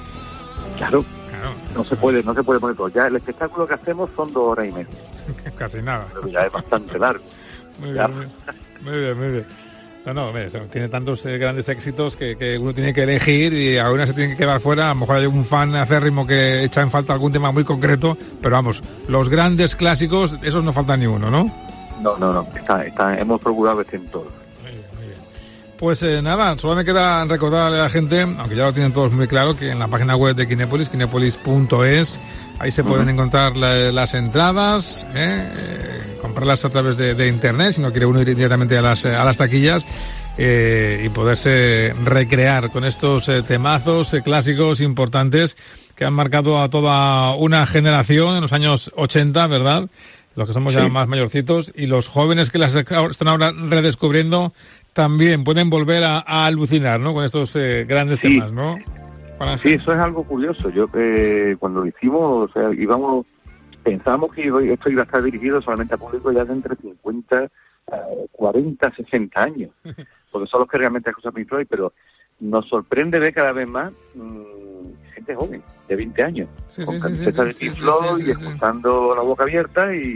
Claro, claro. No se puede, no se puede poner todo. Ya el espectáculo que hacemos son dos horas y media. Casi nada. Pero ya es bastante largo. Muy bien, muy bien, muy bien. No, no, hombre, tiene tantos eh, grandes éxitos que, que uno tiene que elegir y a una se tiene que quedar fuera. A lo mejor hay un fan acérrimo que echa en falta algún tema muy concreto, pero vamos, los grandes clásicos, esos no falta ni uno, ¿no? No, no, no, está, está, hemos procurado que estén todos. Muy bien, muy bien. Pues eh, nada, solo me queda recordarle a la gente, aunque ya lo tienen todos muy claro, que en la página web de Kinépolis, kinépolis punto es, ahí se pueden uh-huh. encontrar la, las entradas, ¿eh? eh comprarlas a través de, de internet, si no quiere uno ir directamente a las, a las taquillas eh, y poderse recrear con estos eh, temazos eh, clásicos importantes que han marcado a toda una generación en los años ochenta, ¿verdad? Los que somos ya sí. más mayorcitos, y los jóvenes que las están ahora redescubriendo también pueden volver a, a alucinar, ¿no?, con estos eh, grandes sí. temas, ¿no? Sí, eso es algo curioso. Yo eh, cuando lo hicimos, o sea, íbamos... Pensamos que esto iba a estar dirigido solamente a público ya de entre cincuenta, cuarenta, sesenta años, porque son los que realmente escuchan Pink Floyd, pero nos sorprende ver cada vez más mmm, gente joven, de veinte años, sí, con sí, camisetas sí, sí, de Pink Floyd sí, sí, sí, y escuchando sí. la boca abierta y,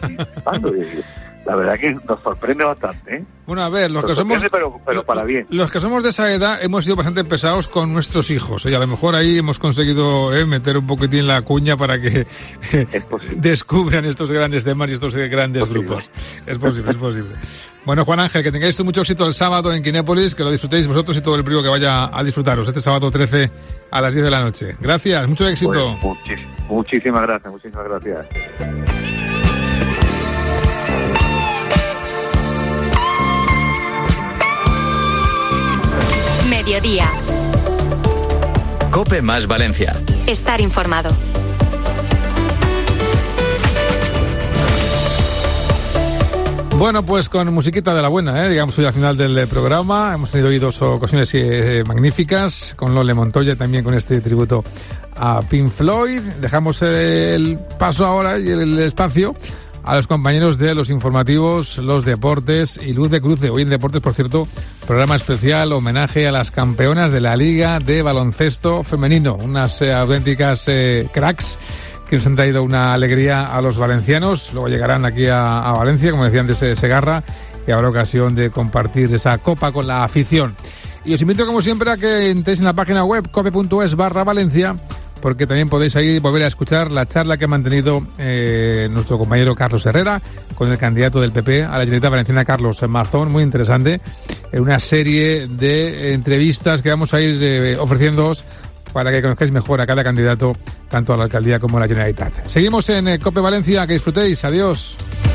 y, y la verdad que nos sorprende bastante, ¿eh? Bueno, a ver, los nos que somos pero, pero para bien. Los que somos de esa edad hemos sido bastante pesados con nuestros hijos, y a lo mejor ahí hemos conseguido eh, meter un poquitín la cuña para que eh, descubran estos grandes temas y estos grandes posible. grupos. Es posible, es posible. Bueno, Juan Ángel, que tengáis mucho éxito el sábado en Kinépolis, que lo disfrutéis vosotros y todo el público que vaya a disfrutaros este sábado trece a las diez de la noche. Gracias, mucho éxito. Pues, muchis, muchísimas gracias, muchísimas gracias. Mediodía. COPE más Valencia. Estar informado. Bueno, pues con musiquita de la buena, ¿eh? Digamos hoy al final del programa. Hemos tenido hoy dos ocasiones eh, magníficas, con Lole Montoya, también con este tributo a Pink Floyd. Dejamos el paso ahora y el espacio a los compañeros de los informativos, los deportes y Luz de Cruce. Hoy en Deportes, por cierto, programa especial, homenaje a las campeonas de la Liga de Baloncesto Femenino, unas eh, auténticas eh, cracks que nos han traído una alegría a los valencianos. Luego llegarán aquí a, a Valencia, como decían, de Segarra, y habrá ocasión de compartir esa copa con la afición. Y os invito, como siempre, a que entréis en la página web cope punto es barra Valencia porque también podéis ahí volver a escuchar la charla que ha mantenido eh, nuestro compañero Carlos Herrera con el candidato del P P a la Generalitat Valenciana, Carlos Mazón, muy interesante, eh, una serie de entrevistas que vamos a ir eh, ofreciéndoos para que conozcáis mejor a cada candidato, tanto a la alcaldía como a la Generalitat. Seguimos en eh, COPE Valencia, que disfrutéis, adiós.